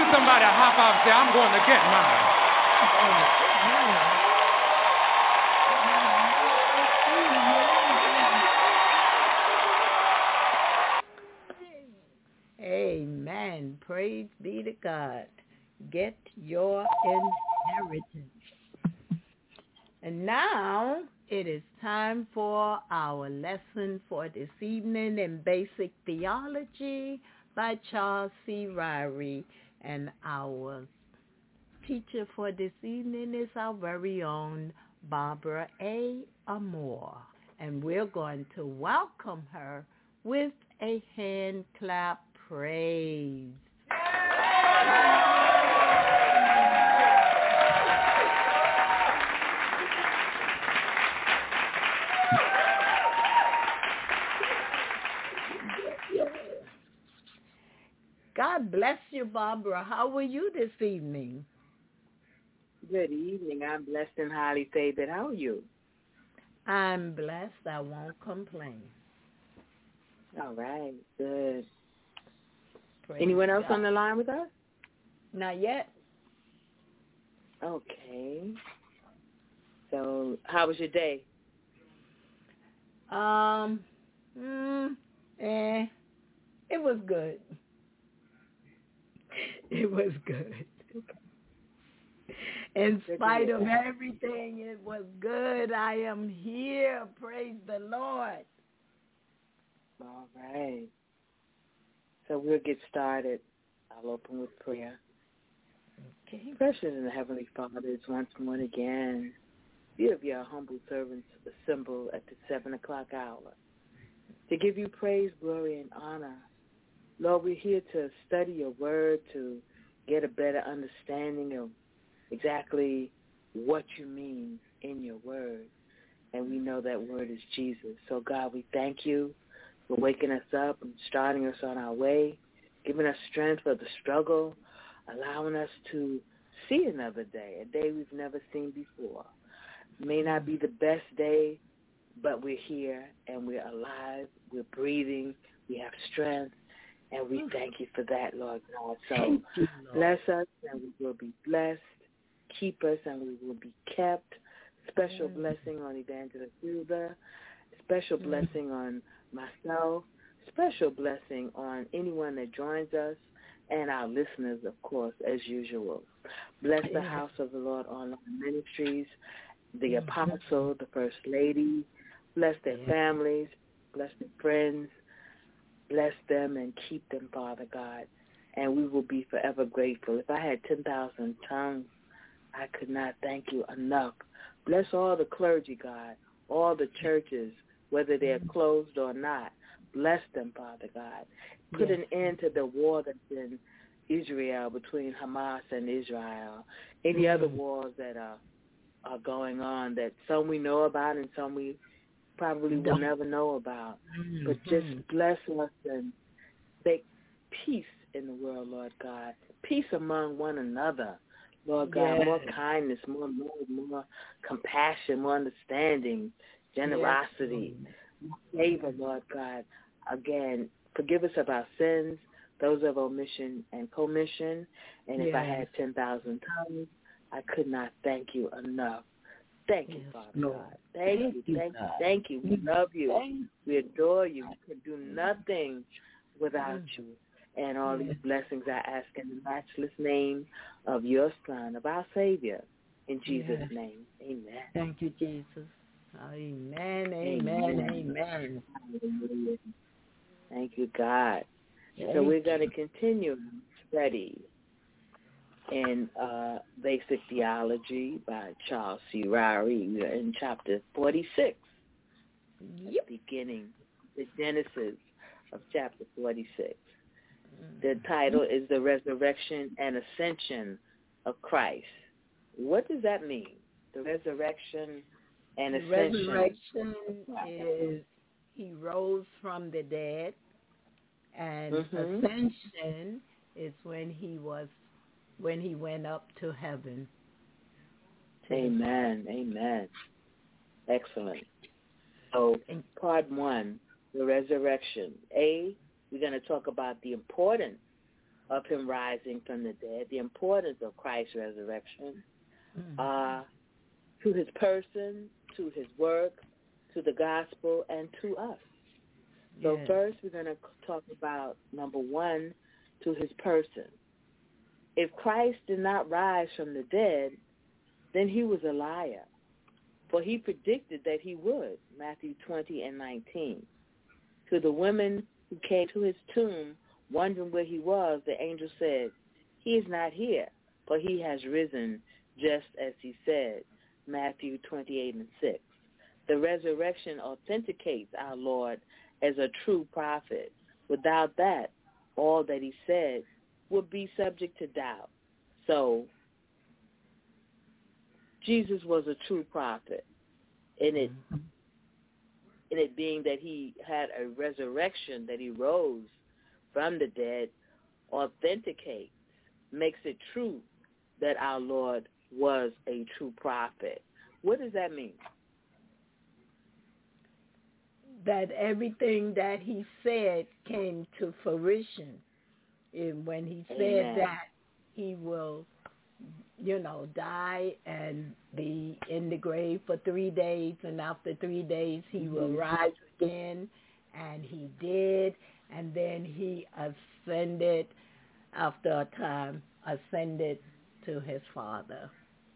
at somebody hop out and say, I'm going to get mine. Amen. Praise be to God. Get your inheritance. And now it is time for our lesson for this evening in Basic Theology by Charles C. Ryrie. And our teacher for this evening is our very own Barbara A. Amore. And we're going to welcome her with a hand clap praise. God bless you, Barbara. How are you this evening? Good evening. I'm blessed and highly favored. How are you? I'm blessed. I won't complain. All right. Good. Praise Anyone else God. on the line with us? Not yet. Okay. So, how was your day? It was good. It was good. In spite of everything, it was good. I am here. Praise the Lord. All right. So we'll get started. I'll open with prayer. Okay. Precious and Heavenly Father, it's once more again. You have your humble servants assembled at the 7 o'clock hour to give you praise, glory, and honor. Lord, we're here to study your word, to get a better understanding of exactly what you mean in your word. And we know that word is Jesus. So, God, we thank you for waking us up and starting us on our way, giving us strength for the struggle, allowing us to see another day, a day we've never seen before. It may not be the best day, but we're here and we're alive, we're breathing, we have strength, and we thank you for that, Lord God. So bless us and we will be blessed. Keep us and we will be kept. Special blessing on Evangelist Hilda. Special blessing on myself. Special blessing on anyone that joins us and our listeners, of course, as usual. Bless the House of the Lord Online Ministries, the apostle, the first lady. Bless their families. Bless their friends. Bless them and keep them, Father God. And we will be forever grateful. If I had 10,000 tongues, I could not thank you enough. Bless all the clergy, God, all the churches, whether they're closed or not. Bless them, Father God. Put an end to the war that's in Israel between Hamas and Israel. Any other wars that are going on that some we know about and some we probably will never know about. But just bless us and make peace in the world, Lord God. Peace among one another, Lord God. More kindness, more love, more compassion, more understanding, generosity, more favor, Lord God. Again, forgive us of our sins, those of omission and commission. And if I had 10,000 tongues, I could not thank you enough. Thank you, Father God. Thank you. We love you. We adore you. We can do nothing without you. And all these blessings I ask in the matchless name of your Son, of our Savior. In Jesus' name, amen. Thank you, Jesus. Amen, amen, amen. Hallelujah. Thank you, God. So we're going to continue study in Basic Theology by Charles C. Ryrie. We are in chapter 46, the beginning, the Genesis of chapter 46. The title is The Resurrection and Ascension of Christ. What does that mean? The resurrection and ascension. The resurrection is he rose from the dead, and ascension is when he went up to heaven. Amen. Amen. Excellent. So, part 1, the resurrection. We're going to talk about the importance of him rising from the dead, the importance of Christ's resurrection, to his person, to his work, to the gospel, and to us. So first we're going to talk about, number one, to his person. If Christ did not rise from the dead, then he was a liar, for he predicted that he would, Matthew 20:19. To the women who came to his tomb wondering where he was, the angel said, he is not here, for he has risen, just as he said, Matthew 28:6. The resurrection authenticates our Lord as a true prophet. Without that, all that he said would be subject to doubt. So, Jesus was a true prophet, in it being that he had a resurrection, that he rose from the dead, authenticates, makes it true that our Lord was a true prophet. What does that mean? That everything that he said came to fruition. And when he said that he will, die and be in the grave for 3 days, and after 3 days he will rise again, and he did, and then he ascended, after a time, ascended to his Father.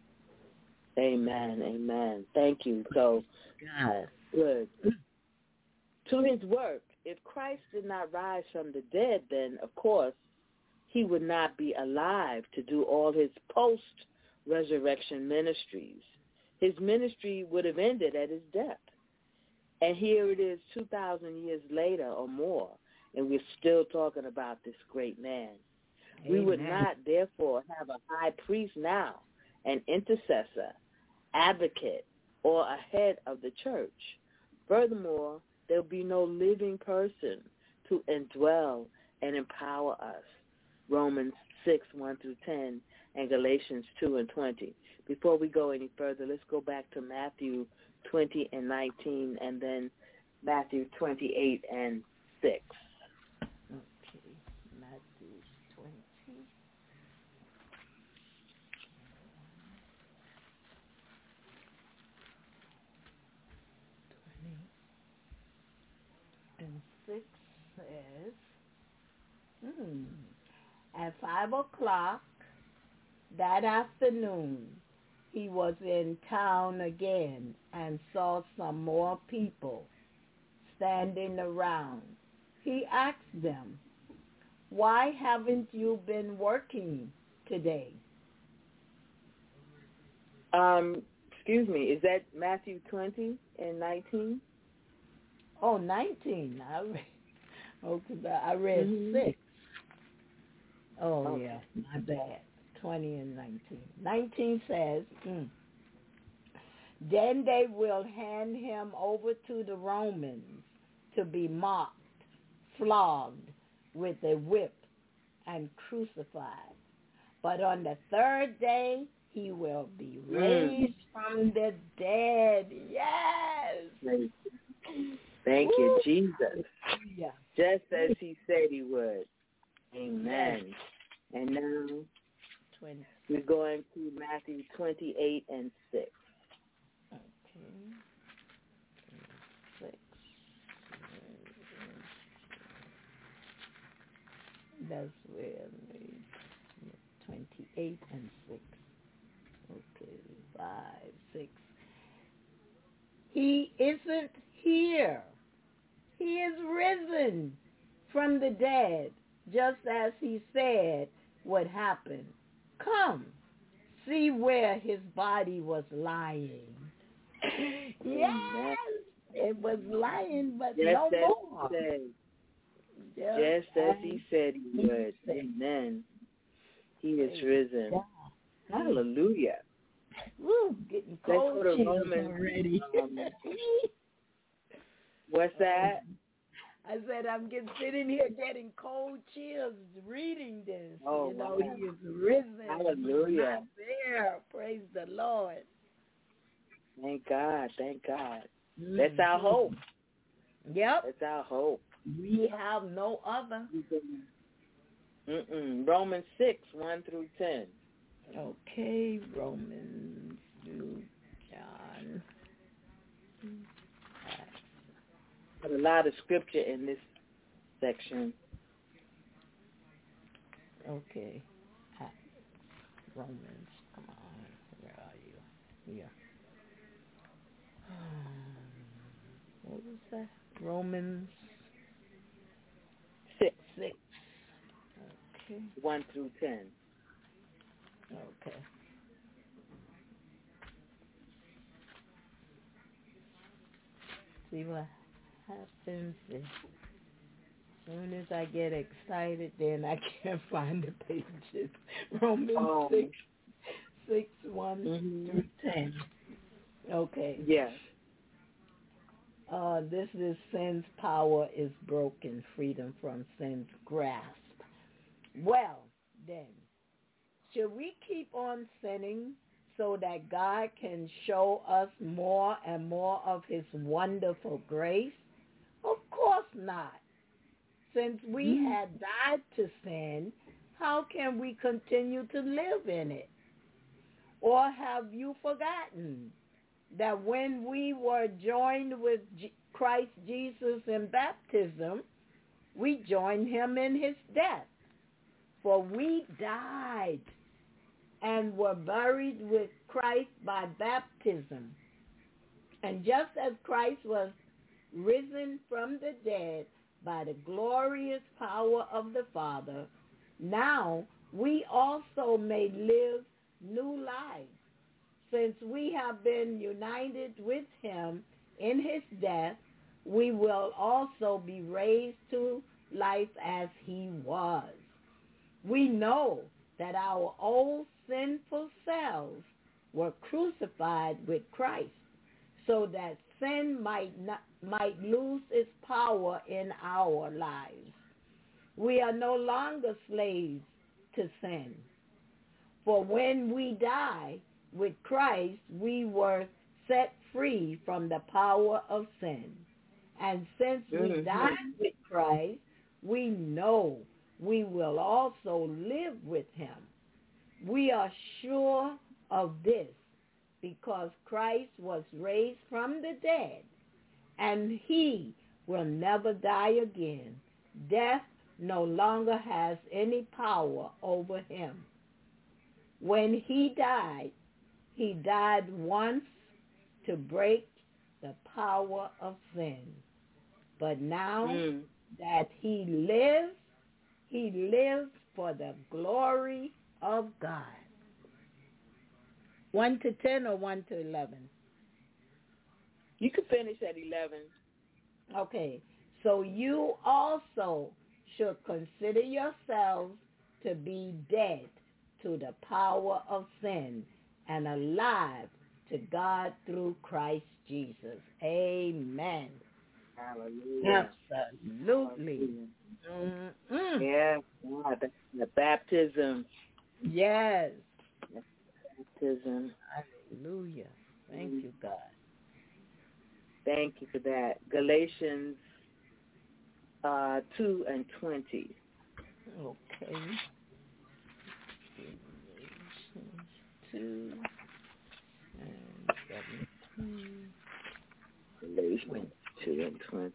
Amen. Thank you. So, good. To his work, if Christ did not rise from the dead, then, of course, he would not be alive to do all his post-resurrection ministries. His ministry would have ended at his death. And here it is 2,000 years later or more, and we're still talking about this great man. Amen. We would not, therefore, have a high priest now, an intercessor, advocate, or a head of the church. Furthermore, there will be no living person to indwell and empower us. Romans 6:1-10 and Galatians 2:20. Before we go any further, let's go back to Matthew 20:19 and then Matthew 28:6. Okay, Matthew 20. And 6 says, at 5 o'clock that afternoon, he was in town again and saw some more people standing around. He asked them, why haven't you been working today? Excuse me, is that Matthew 20:19? Oh, 19. I read 6. Oh, okay. Yeah, my bad. 20 and 19. 19 says, then they will hand him over to the Romans to be mocked, flogged with a whip, and crucified. But on the third day, he will be raised from the dead. Yes! Thank you, Jesus. Yeah. Just as he said he would. Amen. Yes. And now 20. We're going to Matthew 28:6. Okay. 6. That's where 28 and 6. Okay, 5, 6. He isn't here. He is risen from the dead, just as he said would happen. Come, see where his body was lying. Yes, it was lying, but just no more. Just as he said he would. Amen. He is risen. Yeah. Hallelujah. Woo, getting cold chills already. What's that? I said I'm sitting here getting cold chills reading this. Oh, he is risen. Hallelujah. He's not there. Praise the Lord. Thank God. Thank God. That's our hope. Yep. That's our hope. We have no other. Romans 6, 1 through 10. Okay, Romans, Luke, John. Got a lot of scripture in this section. Okay. Romans, come on. Where are you? Here. What was that? Romans 6. Okay. 1 through 10. Okay. See what happens is, as soon as I get excited, then I can't find the pages. Romans 6, 1 through 10. Okay. Yes. This is sin's power is broken, freedom from sin's grasp. Well, then, should we keep on sinning so that God can show us more and more of his wonderful grace? Of course not. Since we had died to sin, how can we continue to live in it? Or have you forgotten that when we were joined with Christ Jesus in baptism, we joined him in his death? For we died and were buried with Christ by baptism. And just as Christ was risen from the dead by the glorious power of the Father, now we also may live new lives. Since we have been united with him in his death, we will also be raised to life as he was. We know that our old sinful selves were crucified with Christ, so that sin might lose its power in our lives. We are no longer slaves to sin. For when we die with Christ, we were set free from the power of sin. And since we died with Christ, we know we will also live with him. We are sure of this because Christ was raised from the dead, and he will never die again. Death no longer has any power over him. When he died once to break the power of sin. But now that he lives for the glory of God. 1 to 10 or 1 to 11? You can finish at 11. Okay. So you also should consider yourselves to be dead to the power of sin and alive to God through Christ Jesus. Amen. Hallelujah. Absolutely. Yes, God, that's the baptism. Yes. Baptism. Hallelujah. Thank you, God. Thank you for that. Galatians 2 and 20. Okay. Galatians 2 and 17. Galatians 2 and 20.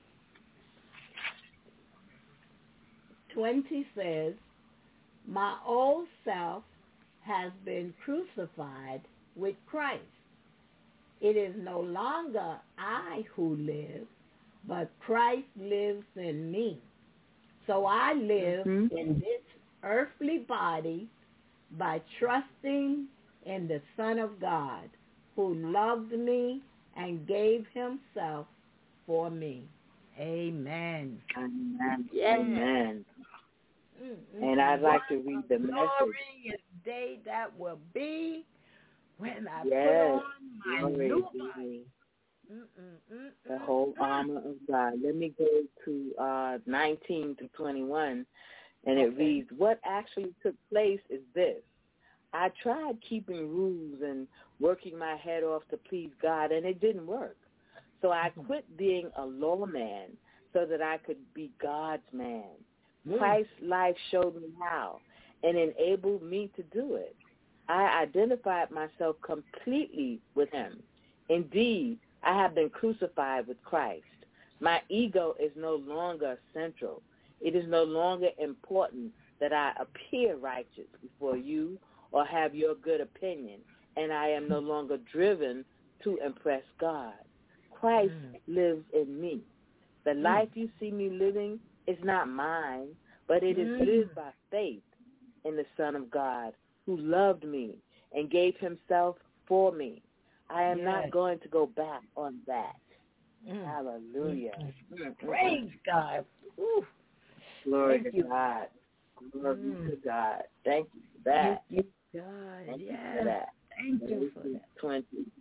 20 says, my old self has been crucified with Christ. It is no longer I who live, but Christ lives in me. So I live in this earthly body by trusting in the Son of God, who loved me and gave himself for me. Amen. Amen. Yes. Amen. And I'd like to read the message. Glorious day that will be when I put on my new body. The whole armor of God. Let me go to 19 to 21, and it reads, what actually took place is this. I tried keeping rules and working my head off to please God, and it didn't work. So I quit being a lawman so that I could be God's man. Christ's life showed me how and enabled me to do it. I identified myself completely with him. Indeed, I have been crucified with Christ. My ego is no longer central. It is no longer important that I appear righteous before you or have your good opinion, and I am no longer driven to impress God. Christ lives in me. The life you see me living is not mine, but it is lived by faith in the Son of God who loved me and gave himself for me. I am not going to go back on that. Hallelujah. Praise God. Ooh. Glory to God. Glory to God. Thank you for that. Thank you, God. Thank you for that. Thank you for that. 20.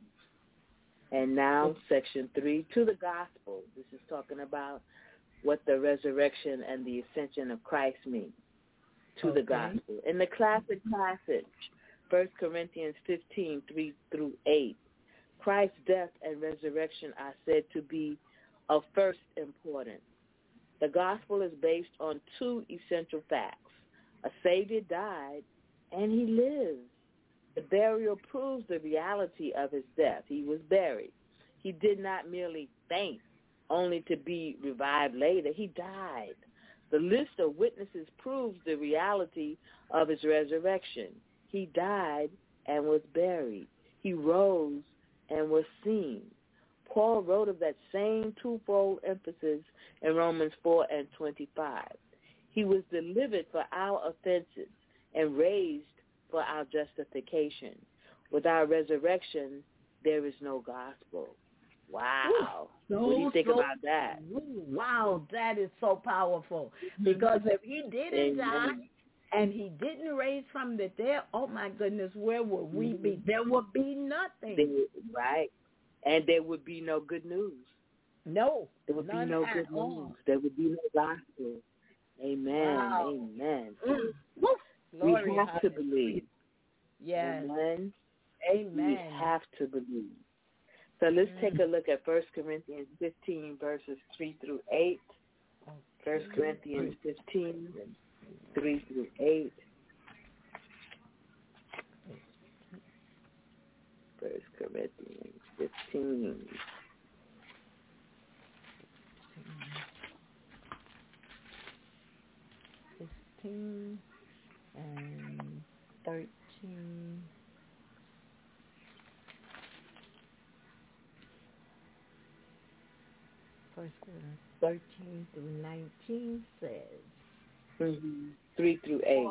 And now, section 3, to the gospel. This is talking about what the resurrection and the ascension of Christ mean. To the gospel. In the classic passage, 1 Corinthians 15, 3 through 8, Christ's death and resurrection are said to be of first importance. The gospel is based on two essential facts. A Savior died, and he lives. The burial proves the reality of his death. He was buried. He did not merely faint, only to be revived later. He died. The list of witnesses proves the reality of his resurrection. He died and was buried. He rose and was seen. Paul wrote of that same twofold emphasis in Romans 4 and 25. He was delivered for our offenses and raised for our justification. Without resurrection, there is no gospel. Wow. What do you think about that? Wow, that is so powerful. Because if he didn't die and he didn't raise from the dead, oh my goodness, where would we be? There would be nothing. Right. And there would be no good news. No. There would be no good news. There would be no gospel. Amen. Wow. Amen. Glory, we have to believe. Yes. Amen. Amen. We have to believe. So let's take a look at 1 Corinthians 15, verses 3 through 8. 1 Corinthians 15, 3 through 8. 1 Corinthians 15. And 13. First 13 through 19 says. 3 through 8.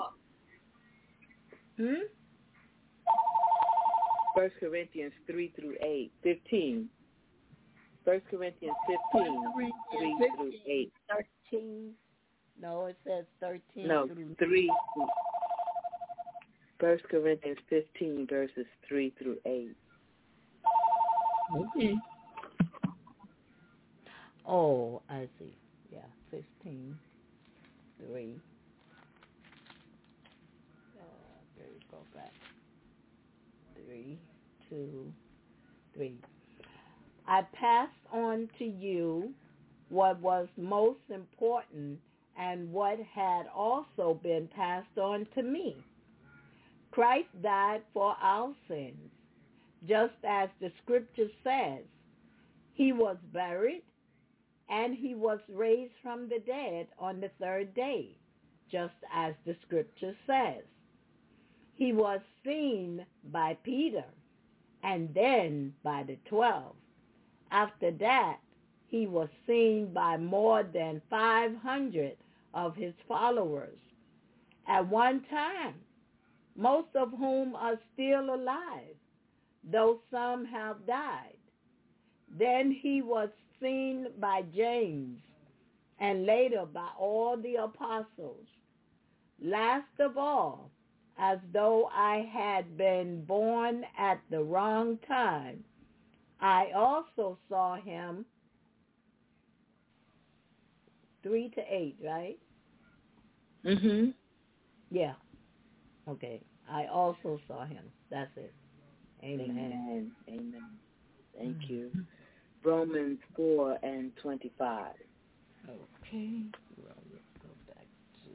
1 Corinthians 3 through 8. 15. 1 Corinthians 15, 3 through 8. 13. No, it says 13 No, through 3. 1 Corinthians 15, verses 3 through 8. Okay. Oh, I see. Yeah, 15, 3. There you go back. 3, 2, 3. I passed on to you what was most important and what had also been passed on to me. Christ died for our sins, just as the scripture says. He was buried, and he was raised from the dead on the third day, just as the scripture says. He was seen by Peter, and then by the 12. After that, he was seen by more than 500 of his followers at one time, most of whom are still alive, though some have died. Then he was seen by James, and later by all the apostles. Last of all, as though I had been born at the wrong time, I also saw him. 3 to 8, right? Yeah. Okay. I also saw him. That's it. Amen. Amen. Thank you. Romans 4 and 25. Okay. Well, let's go back to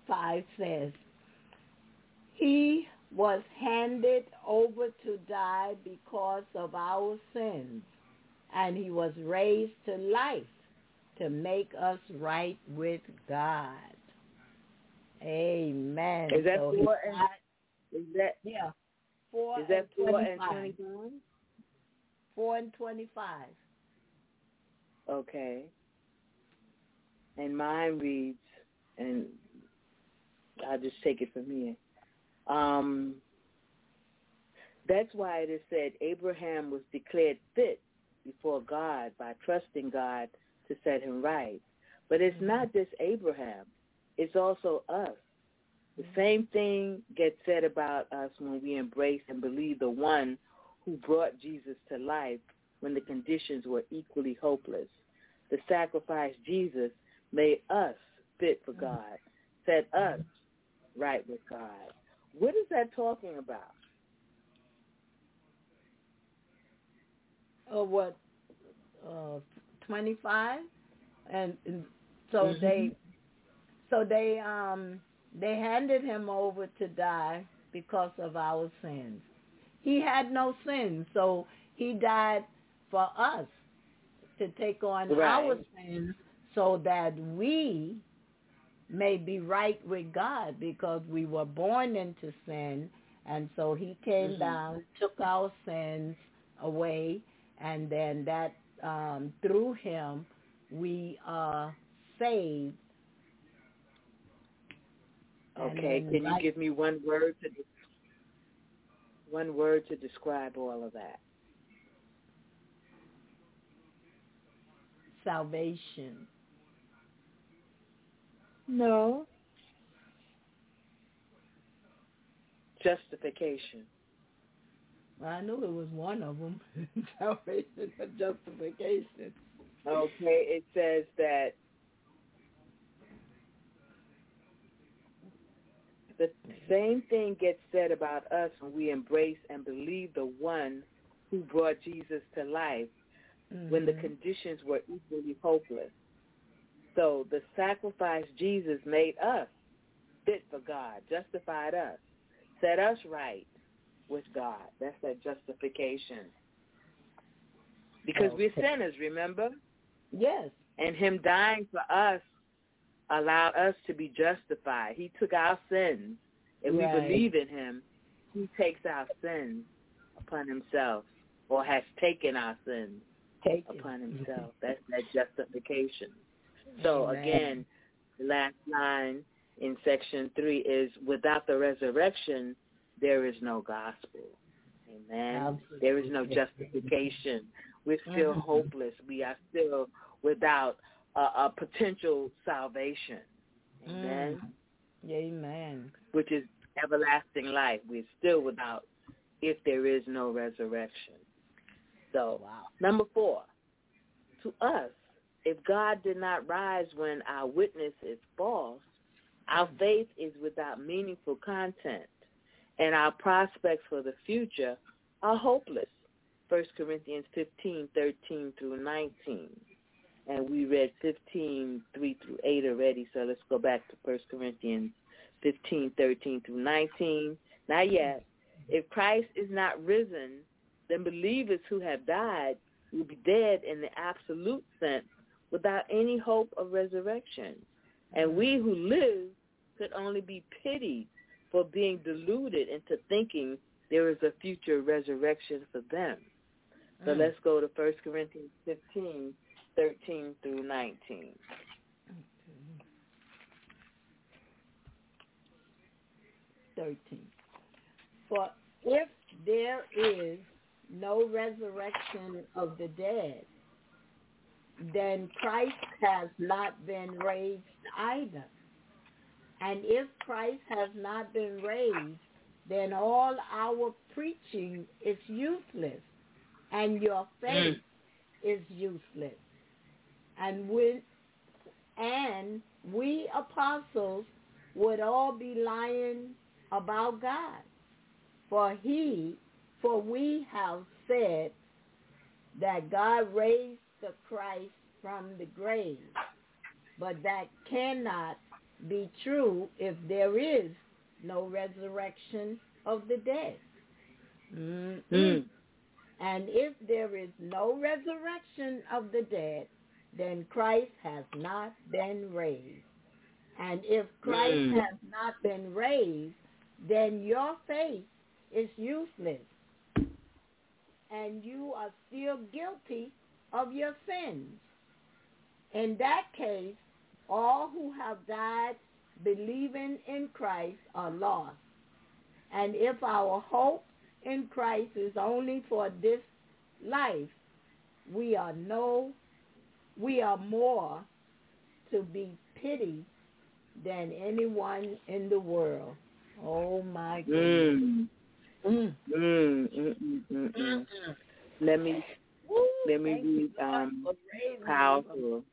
5 says, he was handed over to die because of our sins, and he was raised to life to make us right with God. Amen. Is that so 4 and is that yeah? 4 is that and 4 25. and 25? 4 and 25. Okay. And mine reads, and I'll just take it from here. That's why it is said Abraham was declared fit before God by trusting God to set him right. But it's not just Abraham. It's also us. The same thing gets said about us when we embrace and believe the one who brought Jesus to life when the conditions were equally hopeless. The sacrifice Jesus made us fit for God, set us right with God. What is that talking about? What? 25, and so they handed him over to die because of our sins. He had no sin, so he died for us to take on our sins so that we may be right with God, because we were born into sin, and so he came down, took our sins away, and then that through him we are saved. Okay, can you give me one word to describe all of that? Salvation. No. Justification. Well, I knew it was one of them. Salvation or justification. Okay, it says that the same thing gets said about us when we embrace and believe the one who brought Jesus to life when the conditions were equally hopeless. So the sacrifice Jesus made us fit for God, justified us, set us right with God. That's that justification. Because we're sinners, remember? Yes. And him dying for us allowed us to be justified. He took our sins, and we believe in him. He takes our sins upon himself, or has taken our sins upon himself. That's that justification. So again, the last line in section 3 is, without the resurrection, there is no gospel. Amen. There is no justification. We're still hopeless. We are still without a potential salvation. Amen. Amen. Which is everlasting life. We're still without if there is no resurrection. So, number 4, to us, if God did not rise when our witness is false, our faith is without meaningful content, and our prospects for the future are hopeless. 1 Corinthians 15, 13 through 19. And we read 15, 3 through 8 already, so let's go back to 1 Corinthians 15, 13 through 19. Not yet. If Christ is not risen, then believers who have died will be dead in the absolute sense without any hope of resurrection. And we who live could only be pitied for being deluded into thinking there is a future resurrection for them. So let's go to 1 Corinthians 15, 13 through 19. 13. For if there is no resurrection of the dead, then Christ has not been raised either. And if Christ has not been raised, then all our preaching is useless, and your faith is useless. And we apostles would all be lying about God. For we have said that God raised the Christ from the grave, but that cannot be true if there is no resurrection of the dead. Mm-hmm. And if there is no resurrection of the dead, then Christ has not been raised. And if Christ has not been raised, then your faith is useless. And you are still guilty of your sins. In that case, all who have died believing in Christ are lost. And if our hope in Christ is only for this life, we are more to be pitied than anyone in the world. Oh my goodness. Let me read powerful.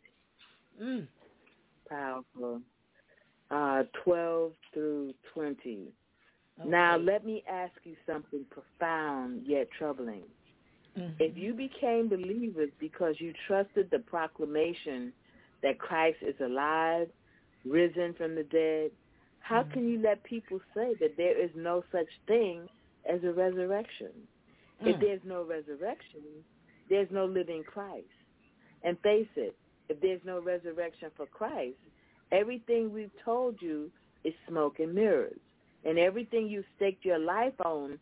Powerful. 12 through 20. Okay. Now let me ask you something profound yet troubling. If you became believers because you trusted the proclamation that Christ is alive, risen from the dead, how can you let people say that there is no such thing as a resurrection? If there's no resurrection, there's no living Christ. And face it, if there's no resurrection for Christ, everything we've told you is smoke and mirrors. And everything you staked your life on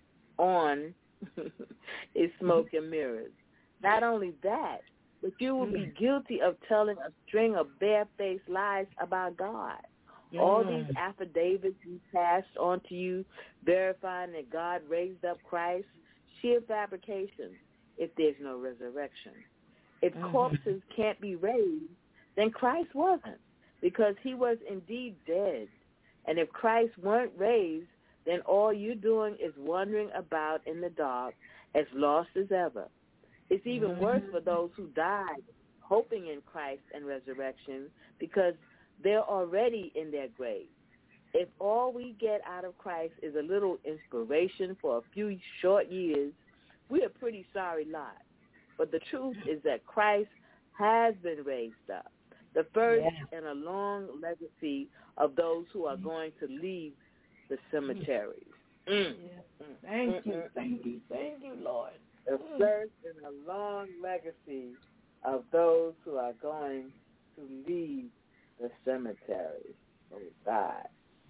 is smoke and mirrors. Not only that, but you will be guilty of telling a string of barefaced lies about God. All these affidavits we passed on to you, verifying that God raised up Christ, sheer fabrication if there's no resurrection. If corpses can't be raised, then Christ wasn't, because he was indeed dead. And if Christ weren't raised, then all you're doing is wandering about in the dark, as lost as ever. It's even worse for those who died hoping in Christ and resurrection, because they're already in their grave. If all we get out of Christ is a little inspiration for a few short years, we're a pretty sorry lot. But the truth is that Christ has been raised up, the first in a long legacy of those who are going to leave the cemeteries. Thank you, Lord. The first in a long legacy of those who are going to leave the cemeteries. Oh, God.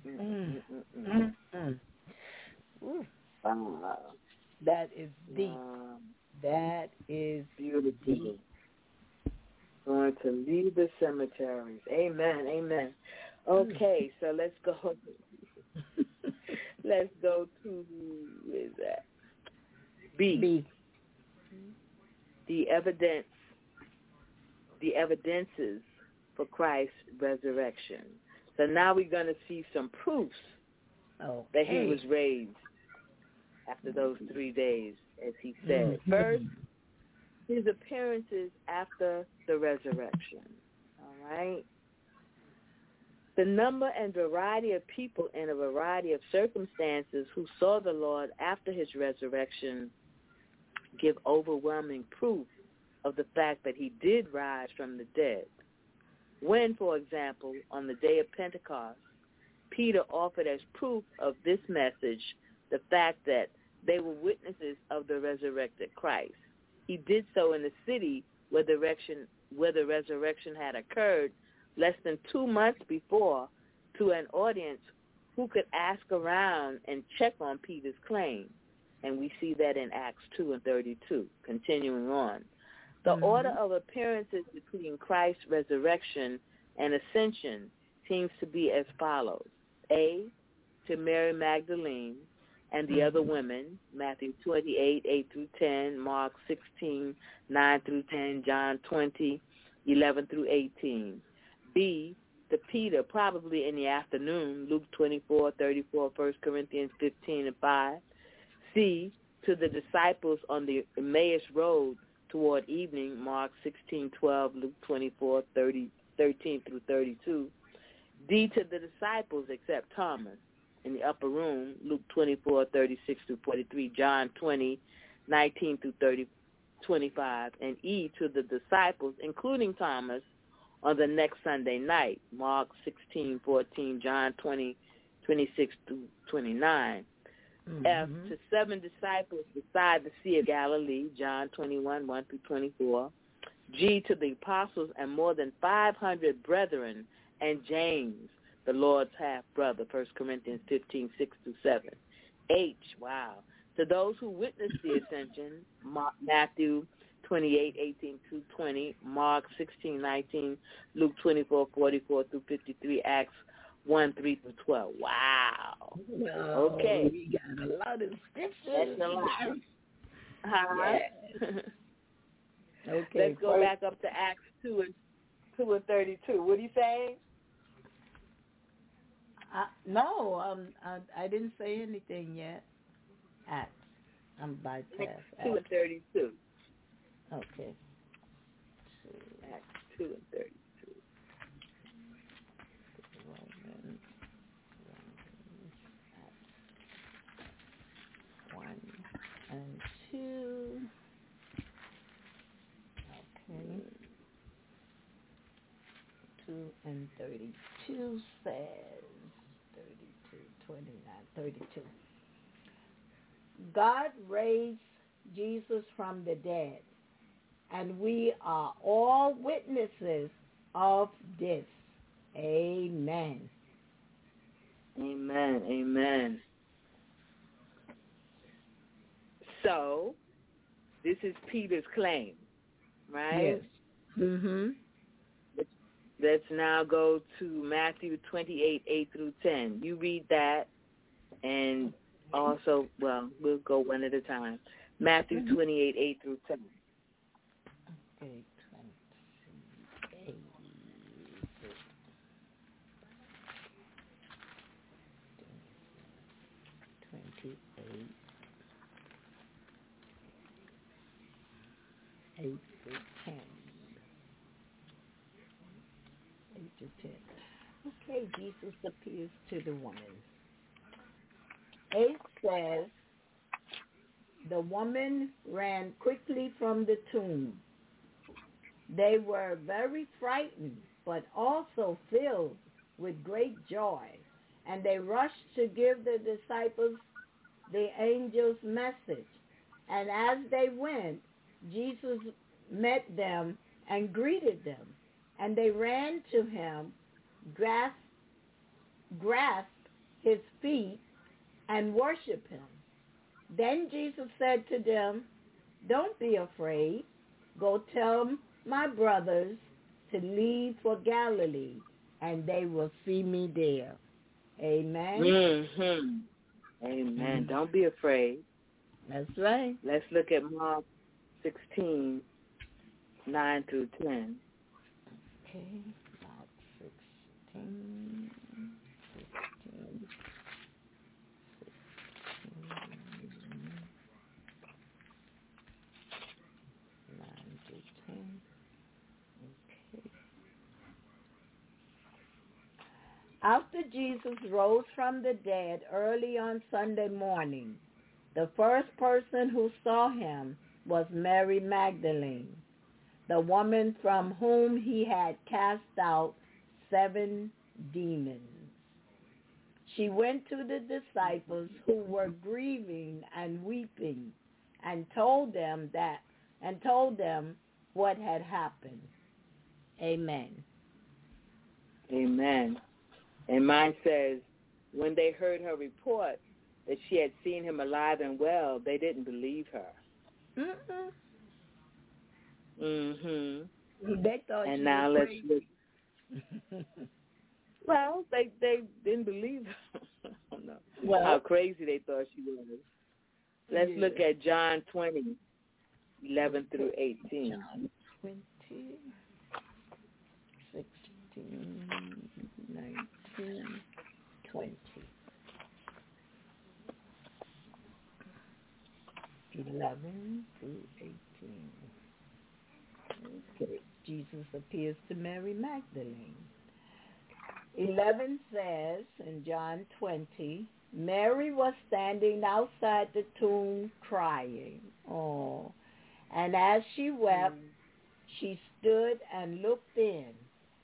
Wow. That is deep. That is beautiful. Deep. Going to leave the cemeteries. Amen. Amen. Okay, so let's go. Let's go to, where is that? B. The evidences for Christ's resurrection. So now we're going to see some proofs that he was raised after those 3 days, as he said. First, his appearances after the resurrection. All right? The number and variety of people in a variety of circumstances who saw the Lord after his resurrection give overwhelming proof of the fact that he did rise from the dead. When, for example, on the day of Pentecost, Peter offered as proof of this message the fact that they were witnesses of the resurrected Christ. He did so in the city where the resurrection had occurred less than 2 months before, to an audience who could ask around and check on Peter's claim. And we see that in Acts 2:32. Continuing on. The order of appearances between Christ's resurrection and ascension seems to be as follows. A, to Mary Magdalene and the other women, Matthew 28, 8 through 10, Mark 16, 9 through 10, John 20, 11 through 18. B, to Peter, probably in the afternoon, Luke 24, 34, 1 Corinthians 15 and 5. C, to the disciples on the Emmaus Road toward evening, Mark 16, 12, Luke 24, 13 through 32. D, to the disciples except Thomas in the upper room, Luke 24, 36 through 43, John 20, 19 through 25. And E, to the disciples, including Thomas, on the next Sunday night, Mark 16:14, John 20:26 through 29. F, to 7 disciples beside the Sea of Galilee, John 21:1 through 24. G, to the apostles and more than 500 brethren, and James, the Lord's half-brother, 1 Corinthians 15:6 through 7. H, wow, to those who witnessed the ascension, Matthew 28:18 through 20, Mark 16:19, Luke 24:44 through 53, Acts 1:3 through 12. Wow. Okay. We got a lot of scriptures. That's a lot. Yes. Okay. Let's go back up to Acts 2 and 32. What are you saying? No, I didn't say anything yet. Acts. I'm bypassed. Acts 2 and 32. Okay. Acts 2 and 32. Romans 1 and 2. Okay. 2 and 32 says 32, 29, 32. God raised Jesus from the dead, and we are all witnesses of this. Amen. Amen. Amen. So, this is Peter's claim, right? Yes. Let's now go to Matthew 28:8 through 10. You read that, and also, well, we'll go one at a time. Matthew 28:8 through 10. Okay, 28. 8 through 10. 8 to 10. Okay, Jesus appears to the woman. 8 says, the woman ran quickly from the tomb. They were very frightened, but also filled with great joy. And they rushed to give the disciples the angel's message. And as they went, Jesus met them and greeted them. And they ran to him, grasped his feet, and worshiped him. Then Jesus said to them, don't be afraid. Go tell my brothers to leave for Galilee, and they will see me there. Amen. Mm-hmm. Amen. Don't be afraid. That's right. Let's look at Mark 16, 9 through 10. Okay, Mark 16, 9 to 10. Okay. After Jesus rose from the dead early on Sunday morning, the first person who saw him was Mary Magdalene, the woman from whom he had cast out 7 demons. She went to the disciples who were grieving and weeping, and told them what had happened. Amen. Amen. And mine says, when they heard her report that she had seen him alive and well, they didn't believe her. They thought and she now was let's look. Well, they didn't believe her. No. Well, how crazy they thought she was. Let's look at John 20, 11 through 18. John 20, 16, 19, 20. 11 through 18. Okay. Jesus appears to Mary Magdalene. 11 says in John 20, Mary was standing outside the tomb crying. Oh. And as she wept, she stood and looked in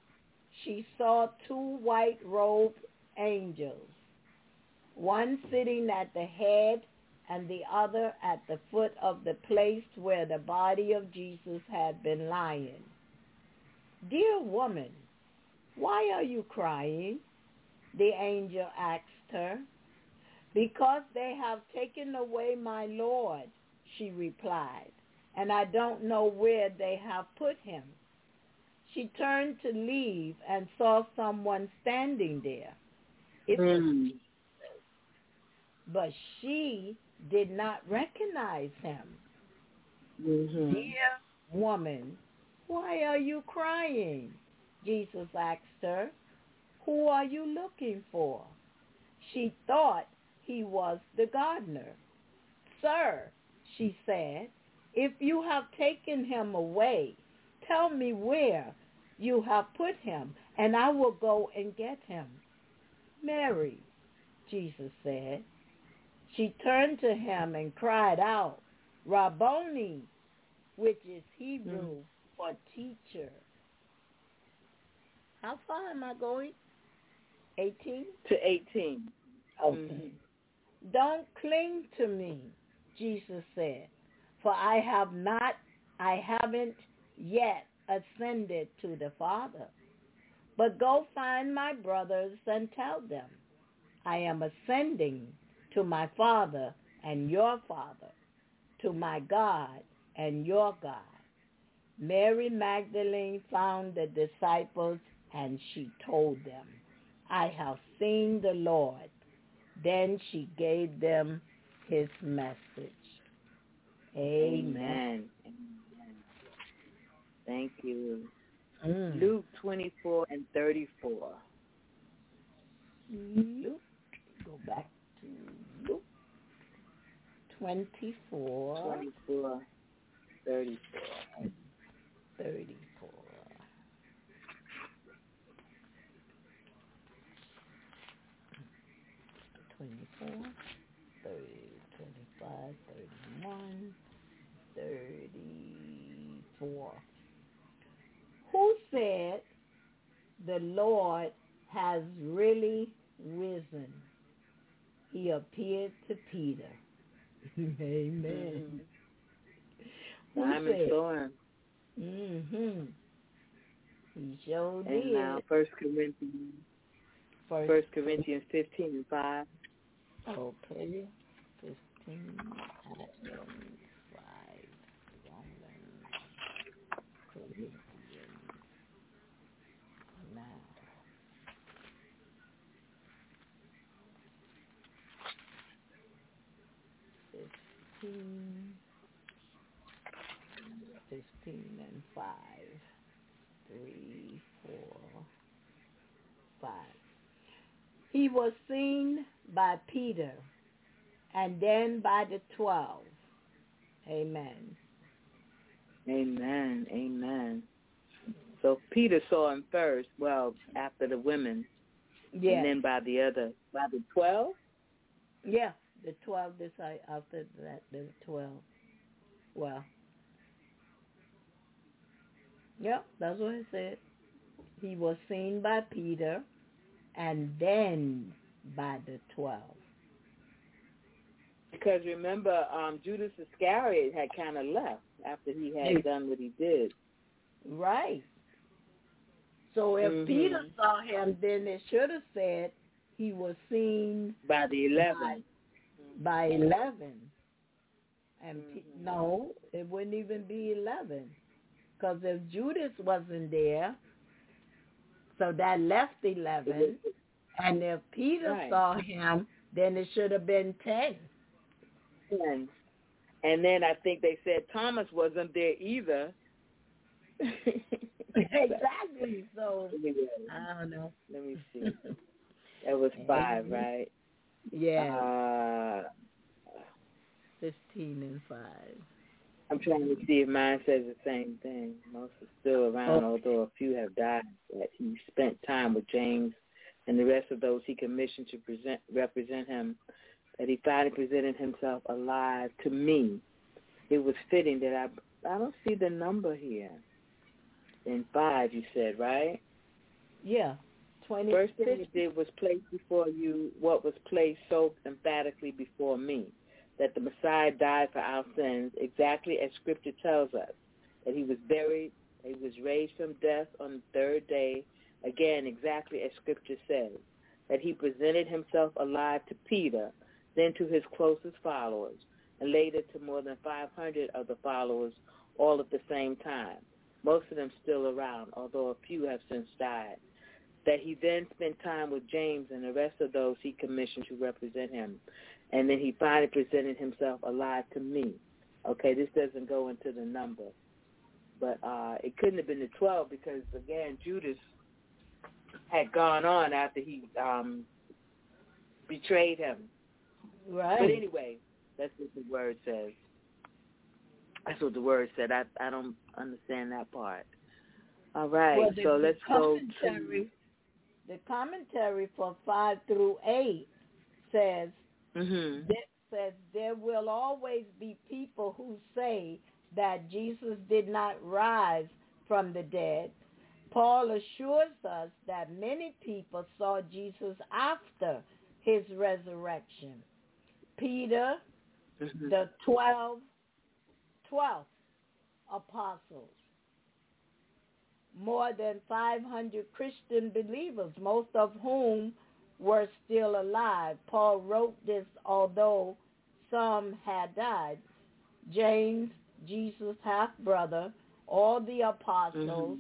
she saw 2 white-robed angels, one sitting at the head and the other at the foot of the place where the body of Jesus had been lying. "Dear woman, why are you crying?" the angel asked her. "Because they have taken away my Lord," she replied, "and I don't know where they have put him." She turned to leave and saw someone standing there. It was Jesus, but she did not recognize him. "Dear woman, why are you crying?" Jesus asked her. "Who are you looking for?" She thought he was the gardener. "Sir," she said, "if you have taken him away, tell me where you have put him, and I will go and get him." "Mary," Jesus said. She turned to him and cried out, "Rabboni," which is Hebrew for teacher. How far am I going? 18? To 18. Okay. "Don't cling to me," Jesus said, "for I haven't yet ascended to the Father. But go find my brothers and tell them, I am ascending to my Father and your Father, to my God and your God." Mary Magdalene found the disciples and she told them, "I have seen the Lord." Then she gave them his message. Amen. Thank you. Luke 24:34. Luke, go back to Luke 24. 34. 34. 24, 30, 25, 31, 34. Who said, "The Lord has really risen"? He appeared to Peter. Amen. Simon saw him. He sure did. And now 1 Corinthians 15:5. Okay. 15:5. Romans, Corinthians. Now. 15:5. 3, 4, 5. He was seen by Peter and then by the 12. Amen. Amen. So Peter saw him first, after the women. Yeah. And then by the 12? Yeah, the 12 after that, the 12. Well, yeah, that's what it said. He was seen by Peter and then by the 12. Because remember, Judas Iscariot had kind of left after he had done what he did. Right. So if Peter saw him, then it should have said he was seen by the 11. By 11. And no, it wouldn't even be 11. Because if Judas wasn't there, so that left 11. And if Peter saw him, then it should have been 10. And then I think they said Thomas wasn't there either. Exactly. So, I don't know. Let me see. That was 5, right? Yeah. 15:5. I'm trying to see if mine says the same thing. Most are still around, although a few have died. That he spent time with James and the rest of those he commissioned to represent him, that he finally presented himself alive to me. It was fitting that I don't see the number here. In 5, you said, right? Yeah. 20. First thing he did was place before you what was placed so emphatically before me, that the Messiah died for our sins, exactly as Scripture tells us, that he was buried, he was raised from death on the third day, again, exactly as Scripture says, that he presented himself alive to Peter, then to his closest followers, and later to more than 500 of the followers, all at the same time, most of them still around, although a few have since died. That he then spent time with James and the rest of those he commissioned to represent him. And then he finally presented himself alive to me. Okay, this doesn't go into the number. But it couldn't have been the 12 because, again, Judas had gone on after he betrayed him. Right. But anyway, that's what the word says. That's what the word said. I don't understand that part. All right, well, so let's go to... The commentary for 5 through 8 says, there will always be people who say that Jesus did not rise from the dead. Paul assures us that many people saw Jesus after his resurrection. Peter, the 12 apostles, more than 500 Christian believers, most of whom were still alive. Paul wrote this although some had died. James, Jesus' half-brother, all the apostles,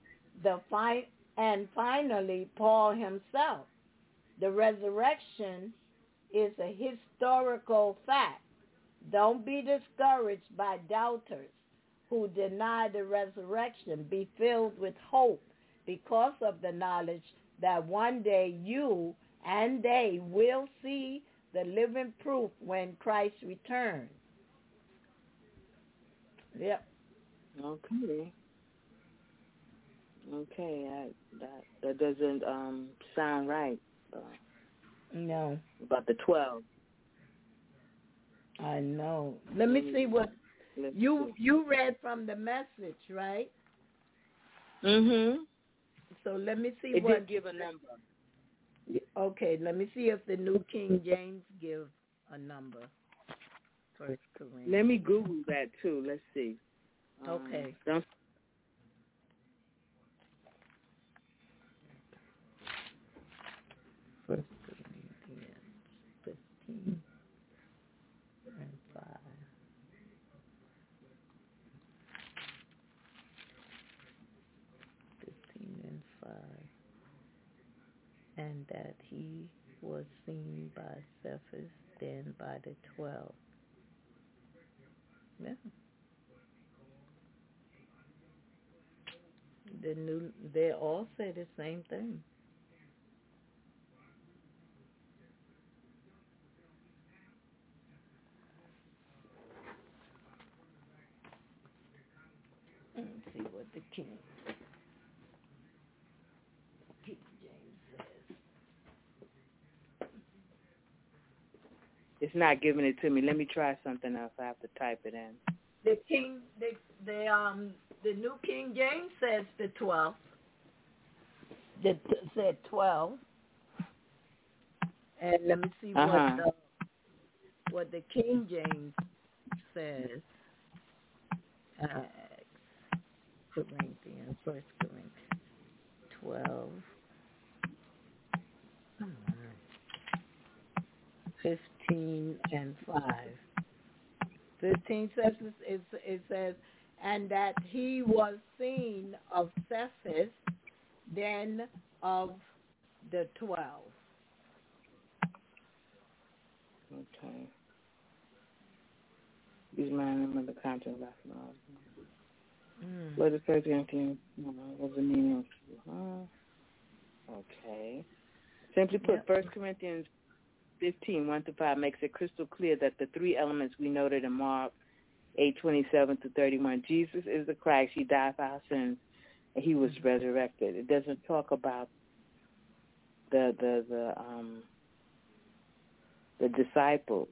and finally Paul himself. The resurrection is a historical fact. Don't be discouraged by doubters who deny the resurrection. Be filled with hope because of the knowledge that one day you and they will see the living proof when Christ returns. Yep. Okay, that doesn't sound right. No. About the 12. I know. Let me see what you read from the Message, right? So let me see it what. Didn't give a number. Okay, let me see if the New King James gives a number. First Corinthians. Let me Google that too. Let's see. Okay. Don't. First Corinthians 15 and 5. 15 and 5. And that he was seen by Cephas, then by the 12. Yeah. They all say the same thing. Let's see what the King James says. It's not giving it to me. Let me try something else. I have to type it in. The New King James says the 12. Said 12. And let me see what the King James says. Corinthians, 1 Corinthians 12. 15 and 5. 15 says it says, and that he was seen of Cephas, then of the 12. Okay. These men of the content last night. What is 1 Corinthians? What's the meaning of? Okay. Simply put, 1 Corinthians 15, 1-5 makes it crystal clear that the three elements we noted in Mark 8:27-31. Jesus is the Christ. He died for our sins, and he was resurrected. It doesn't talk about the disciples.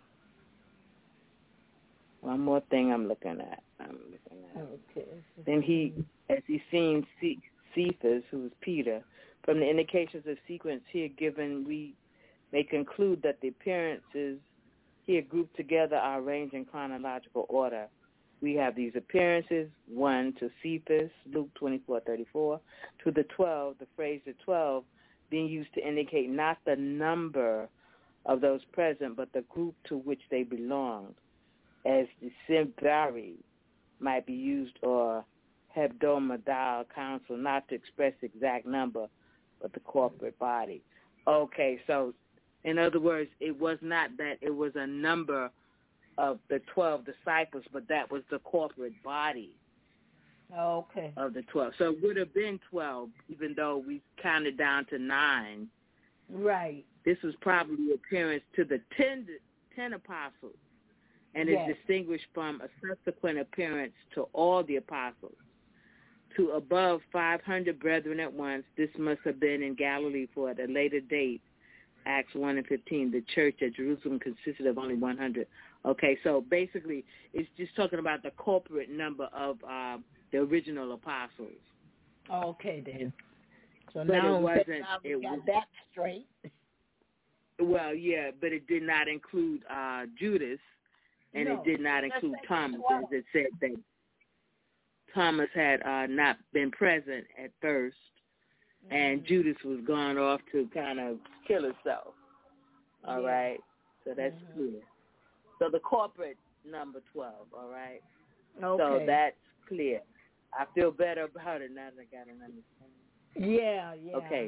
One more thing I'm looking at. Okay. Then he, as he seen Cephas, who was Peter, From the indications of sequence here given, we may conclude that the appearances here grouped together are arranged in chronological order. We have these appearances, 1 to Cephas, Luke 24:34, to the 12, the phrase the 12 being used to indicate not the number of those present, but the group to which they belonged, as the Simphari might be used, or hebdomadal council, not to express the exact number, but the corporate body. Okay, so in other words, it was not that it was a number of the 12 disciples, but that was the corporate body of the 12. So it would have been 12, even though we counted down to 9. Right. This was probably appearance to the 10 apostles, and is distinguished from a subsequent appearance to all the apostles. To above 500 brethren at once, this must have been in Galilee, for at a later date, Acts 1 and 15, the church at Jerusalem consisted of only 100. Okay, so basically it's just talking about the corporate number of the original apostles. Okay, then. So but now it got that straight. Well, yeah, but it did not include Judas, and it did not include Thomas, as it said that Thomas had not been present at first, and Judas was gone off to kind of kill himself. All right? So that's clear. So the corporate number 12, all right? Okay. So that's clear. I feel better about it now that I got an understanding. Yeah. Okay.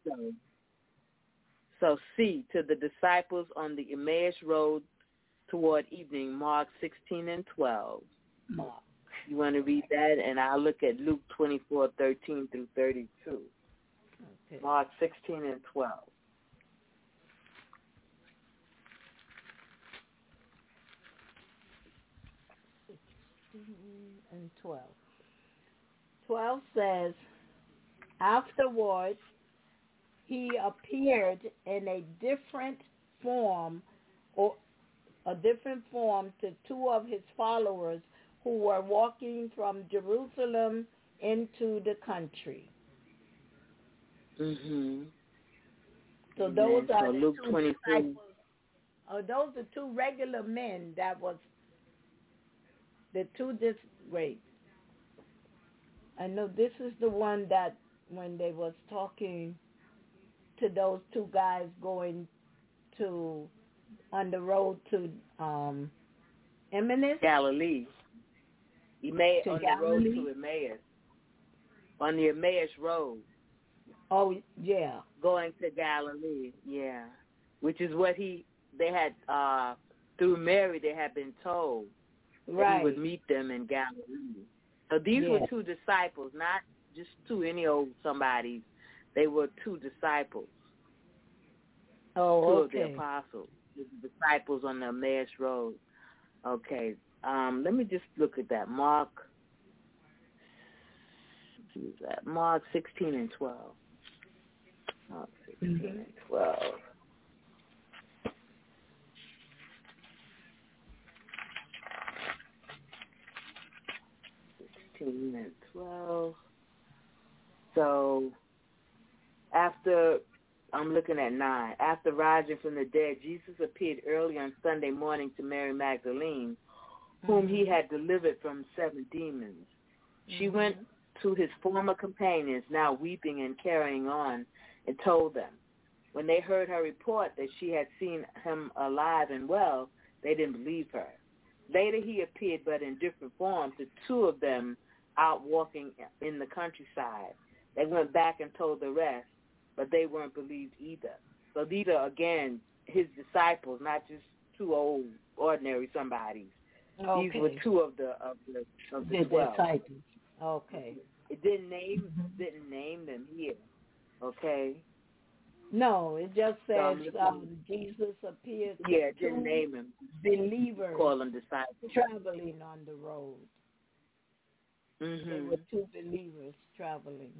So C, to the disciples on the Emmaus Road toward evening, Mark 16 and 12. Mark. You want to read that? And I'll look at Luke 24:13 through 32. Okay. Mark 16 and 12. And 12. 12 says, afterwards he appeared in a different form to two of his followers who were walking from Jerusalem into the country. Mm-hmm. So those are the Luke two 23. disciples. Those are two regular men that was the two wait. I know this is the one that when they was talking to those two guys going on the road to Emmaus? Galilee. The road to Emmaus. On the Emmaus road. Oh, yeah. Going to Galilee, yeah. Which is what they had, through Mary, they had been told that he would meet them in Galilee. So these were two disciples, not just any old somebody. They were two disciples. Oh, two of the apostles, the disciples on the Emmaus road. Okay. Let me just look at that. Mark 16 and 12. Mark 16 and 12. 16 and 12. So after, I'm looking at 9. After rising from the dead, Jesus appeared early on Sunday morning to Mary Magdalene, whom he had delivered from 7 demons. She went to his former companions, now weeping and carrying on, and told them. When they heard her report that she had seen him alive and well, they didn't believe her. Later he appeared, but in different form, to 2 of them out walking in the countryside. They went back and told the rest, but they weren't believed either. So these are, again, his disciples, not just 2 old, ordinary somebodies. Okay. These were 2 of the 12. Disciples. Okay. It didn't name them here. Okay. No, it just says Jesus appeared to it didn't name him. Believers. Call them disciples. Traveling on the road. Mm-hmm. There were 2 believers traveling.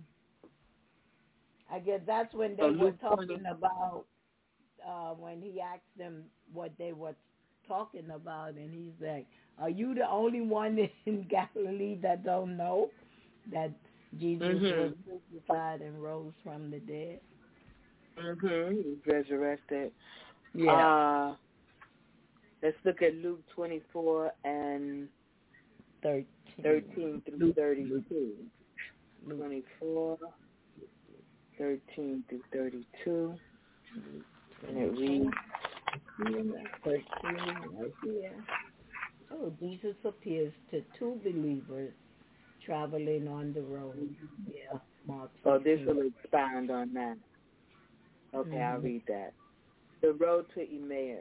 I guess that's when they were talking about when he asked them what they were talking about, and he's like, "Are you the only one in Galilee that don't know that Jesus was crucified and rose from the dead. He was resurrected. Yeah. Let's look at Luke 24 and 13 through 32. 24, 13 through 32. And it reads, 13 right here. Oh, Jesus appears to two believers traveling on the road. Yeah, Mark 16. Oh, this will expound on that. Okay, I'll read that. The road to Emmaus,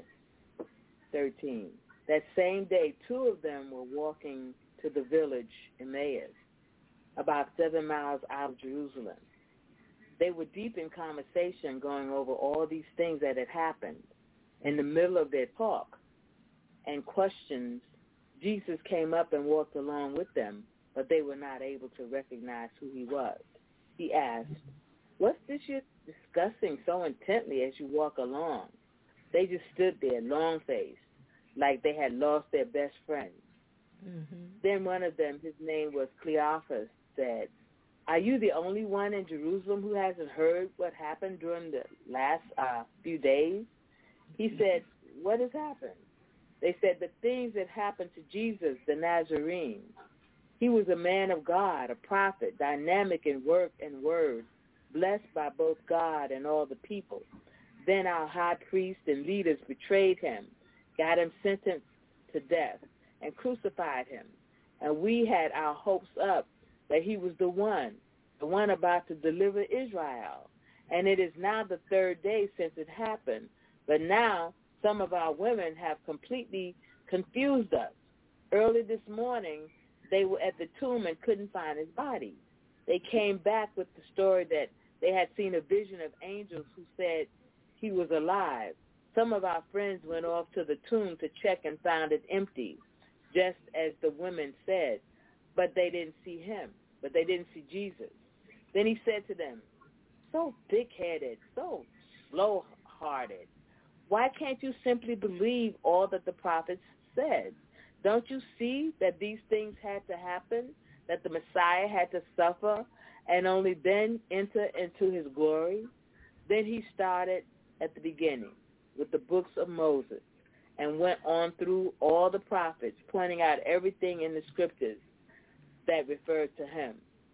13. That same day, two of them were walking to the village Emmaus, about 7 miles out of Jerusalem. They were deep in conversation, going over all these things that had happened. In the middle of their talk and questions, Jesus came up and walked along with them, but they were not able to recognize who he was. He asked, "What's this you're discussing so intently as you walk along?" They just stood there, long-faced, like they had lost their best friend. Then one of them, his name was Cleophas, said, "Are you the only one in Jerusalem who hasn't heard what happened during the last few days?" He said, "What has happened?" They said, "The things that happened to Jesus, the Nazarene. He was a man of God, a prophet, dynamic in work and word, blessed by both God and all the people. Then our high priest and leaders betrayed him, got him sentenced to death, and crucified him. And we had our hopes up that he was the one about to deliver Israel. And it is now the third day since it happened. But now some of our women have completely confused us. Early this morning, they were at the tomb and couldn't find his body. They came back with the story that they had seen a vision of angels who said he was alive. Some of our friends went off to the tomb to check and found it empty, just as the women said, but they didn't see him, but they didn't see Jesus. Then he said to them, so big-headed, so slow-hearted, why can't you simply believe all that the prophets said? Don't you see that these things had to happen, that the Messiah had to suffer, and only then enter into his glory? Then he started at the beginning with the books of Moses and went on through all the prophets, pointing out everything in the scriptures that referred to him.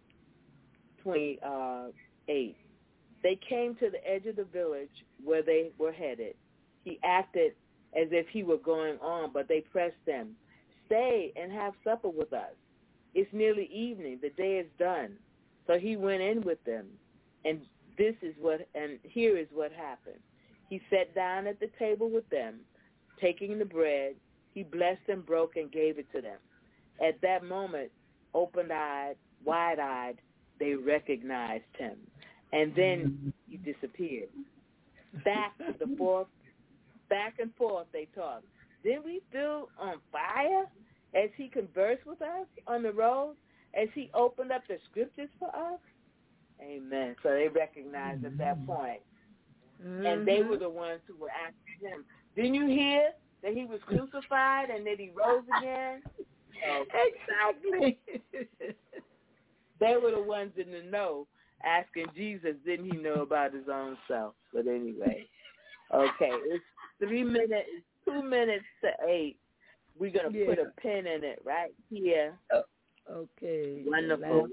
28. They came to the edge of the village where they were headed. He acted as if he were going on, but they pressed him. Stay and have supper with us. It's nearly evening. The day is done. So he went in with them, and here is what happened. He sat down at the table with them, taking the bread. He blessed and broke and gave it to them. At that moment, open-eyed, wide-eyed, they recognized him. And then he disappeared. Back and forth they talked. Didn't we feel on fire as he conversed with us on the road, as he opened up the scriptures for us? Amen. So they recognized at that point. And they were the ones who were asking him, didn't you hear that he was crucified and that he rose again? Exactly. They were the ones in the know asking Jesus, didn't he know about his own self? But anyway, okay, it's 2 minutes to 8. We're going to put a pin in it right here. Okay. Wonderful.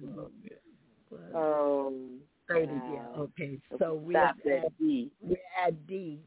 Oh, 30, wow. Okay, so we stopped at D. We're at D.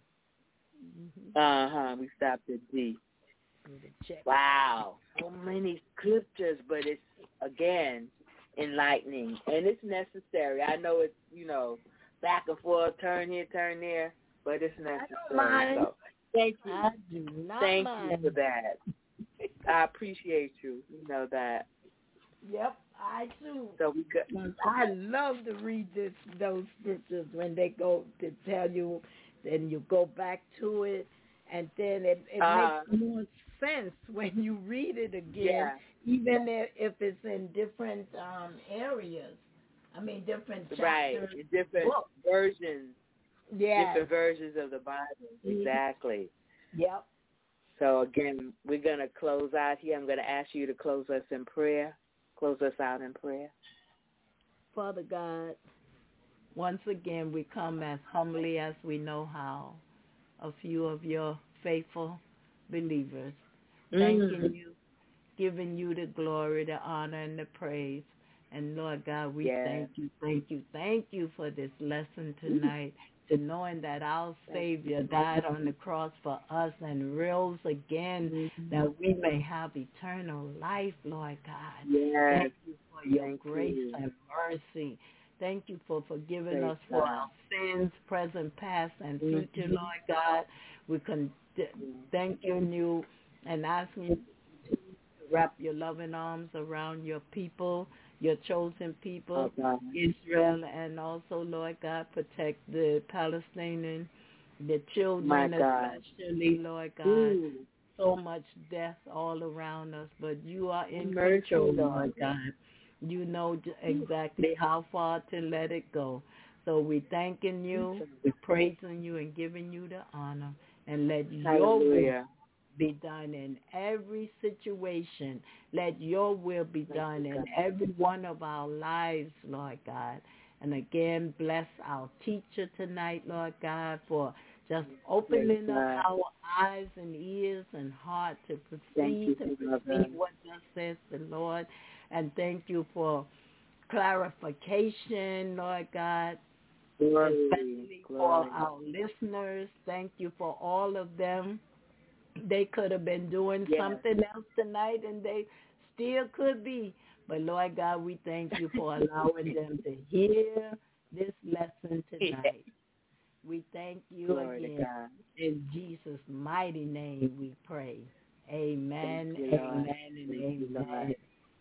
We stopped at D. Wow. So many scriptures, but it's, again, enlightening. And it's necessary. I know it's, back and forth, turn here, turn there, but it's necessary. So, thank you. I do not Thank mind. you for that. I appreciate you. You know that. Yep, I do. So we could. I love to read those scriptures when they go to tell you, then you go back to it, and then it makes more sense when you read it again, even if it's in different areas. I mean, different chapters. Right, different books. versions. Yeah. Different versions of the Bible. Exactly. Yep. So, again, we're going to close out here. I'm going to ask you to close us in prayer. Close us out in prayer. Father God, once again we come as humbly as we know how, a few of your faithful believers, thanking you, giving you the glory, the honor, and the praise. And Lord God, we thank you for this lesson tonight, to knowing that our Savior died on the cross for us and rose again, that we may have eternal life, Lord God. Thank you for your grace and mercy. Thank you for forgiving us for our sins, present, past, and future, Lord God. We can thank you and asking you to wrap your loving arms around your people, your chosen people, Israel, and also, Lord God, protect the Palestinian, the children especially, Lord God. So much death all around us, but you are in control, Lord God. You know exactly how far to let it go. So we thanking you, we praising you, and giving you the honor, and let your will be done in every situation. Let your will be done in every one of our lives, Lord God. And again, bless our teacher tonight, Lord God, for just opening up our eyes and ears and heart to perceive what thus says the Lord. And thank you for clarification, Lord God, especially for our listeners. Thank you for all of them. They could have been doing something else tonight, and they still could be. But, Lord God, we thank you for allowing them to hear this lesson tonight. We thank you again. In Jesus' mighty name we pray. Amen, amen, and amen.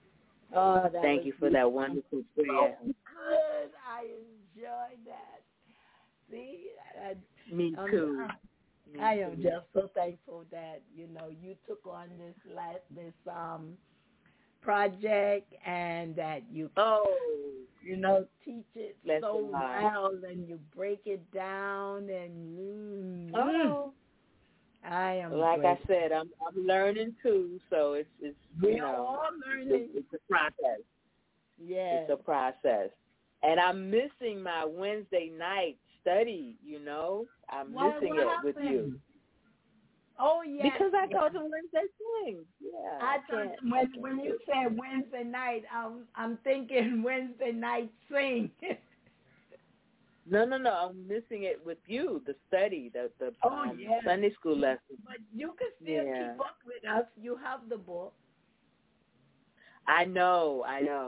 Oh, thank you for that wonderful prayer. So good. I enjoyed that. See? Me too. I am just so thankful that, you took on this project, and that you teach it so well, and you break it down, and I am like grateful. I said, I'm learning too, so it's we're all learning. It's a process. Yes. It's a process. And I'm missing my Wednesday night study, I'm missing it with you. Oh, yeah. Because I told him Wednesday swing. Yeah. I thought when you said Wednesday night, I'm thinking Wednesday night sing. No. I'm missing it with you, the study, the Sunday school lesson. But you can still keep up with us. You have the book. I know.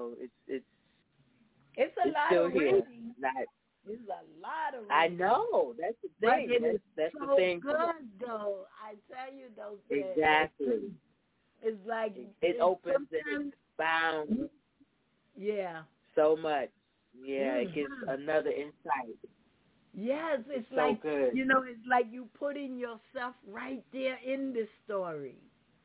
It's a lot still of here. reading. It's a lot of reading. I know. That's the thing. That's so the thing. Good though. I tell you those things. Exactly. It's like it opens and it's bound. Yeah. So much. Yeah, it gives another insight. Yes, it's so like good. It's like you putting yourself right there in the story.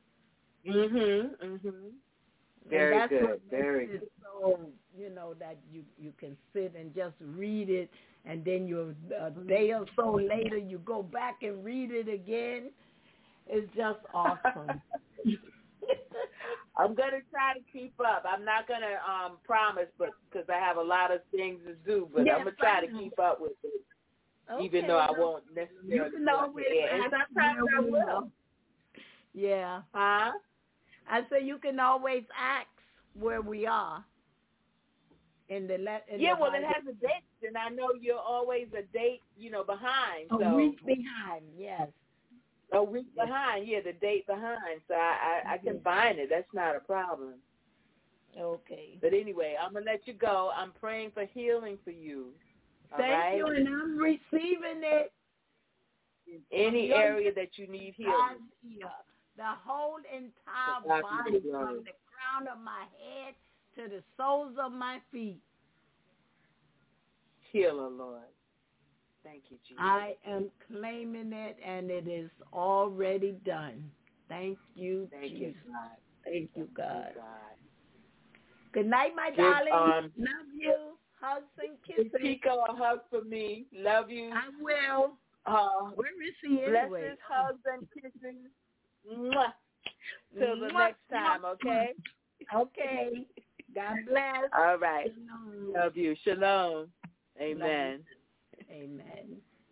Very good. Very good. So that you can sit and just read it, and then a day or so later you go back and read it again. It's just awesome. I'm gonna try to keep up. I'm not gonna promise, but because I have a lot of things to do, but I'm gonna try to keep up with it, even though I won't necessarily. You can always sometimes I will. Yeah. Huh? I say you can always ask where we are. It has a date, and I know you're always a date, behind. A week behind, yes. A week behind, the date behind. So I can find it. That's not a problem. Okay. But anyway, I'm going to let you go. I'm praying for healing for you. Thank you, and I'm receiving it. In any area that you need healing. The whole entire body, from the crown of my head to the soles of my feet. Healer, Lord. Thank you, Jesus. I am claiming it, and it is already done. Thank you, Jesus. You, God. Thank you, God. Good night, my darling. Love you. Hugs and kisses. Pico, a hug for me. Love you. I will. Where is he anyway? Blessings, hugs, and kisses. Mwah. Till the next time, okay? Okay. God bless. All right. Love you. Shalom. Amen. Amen.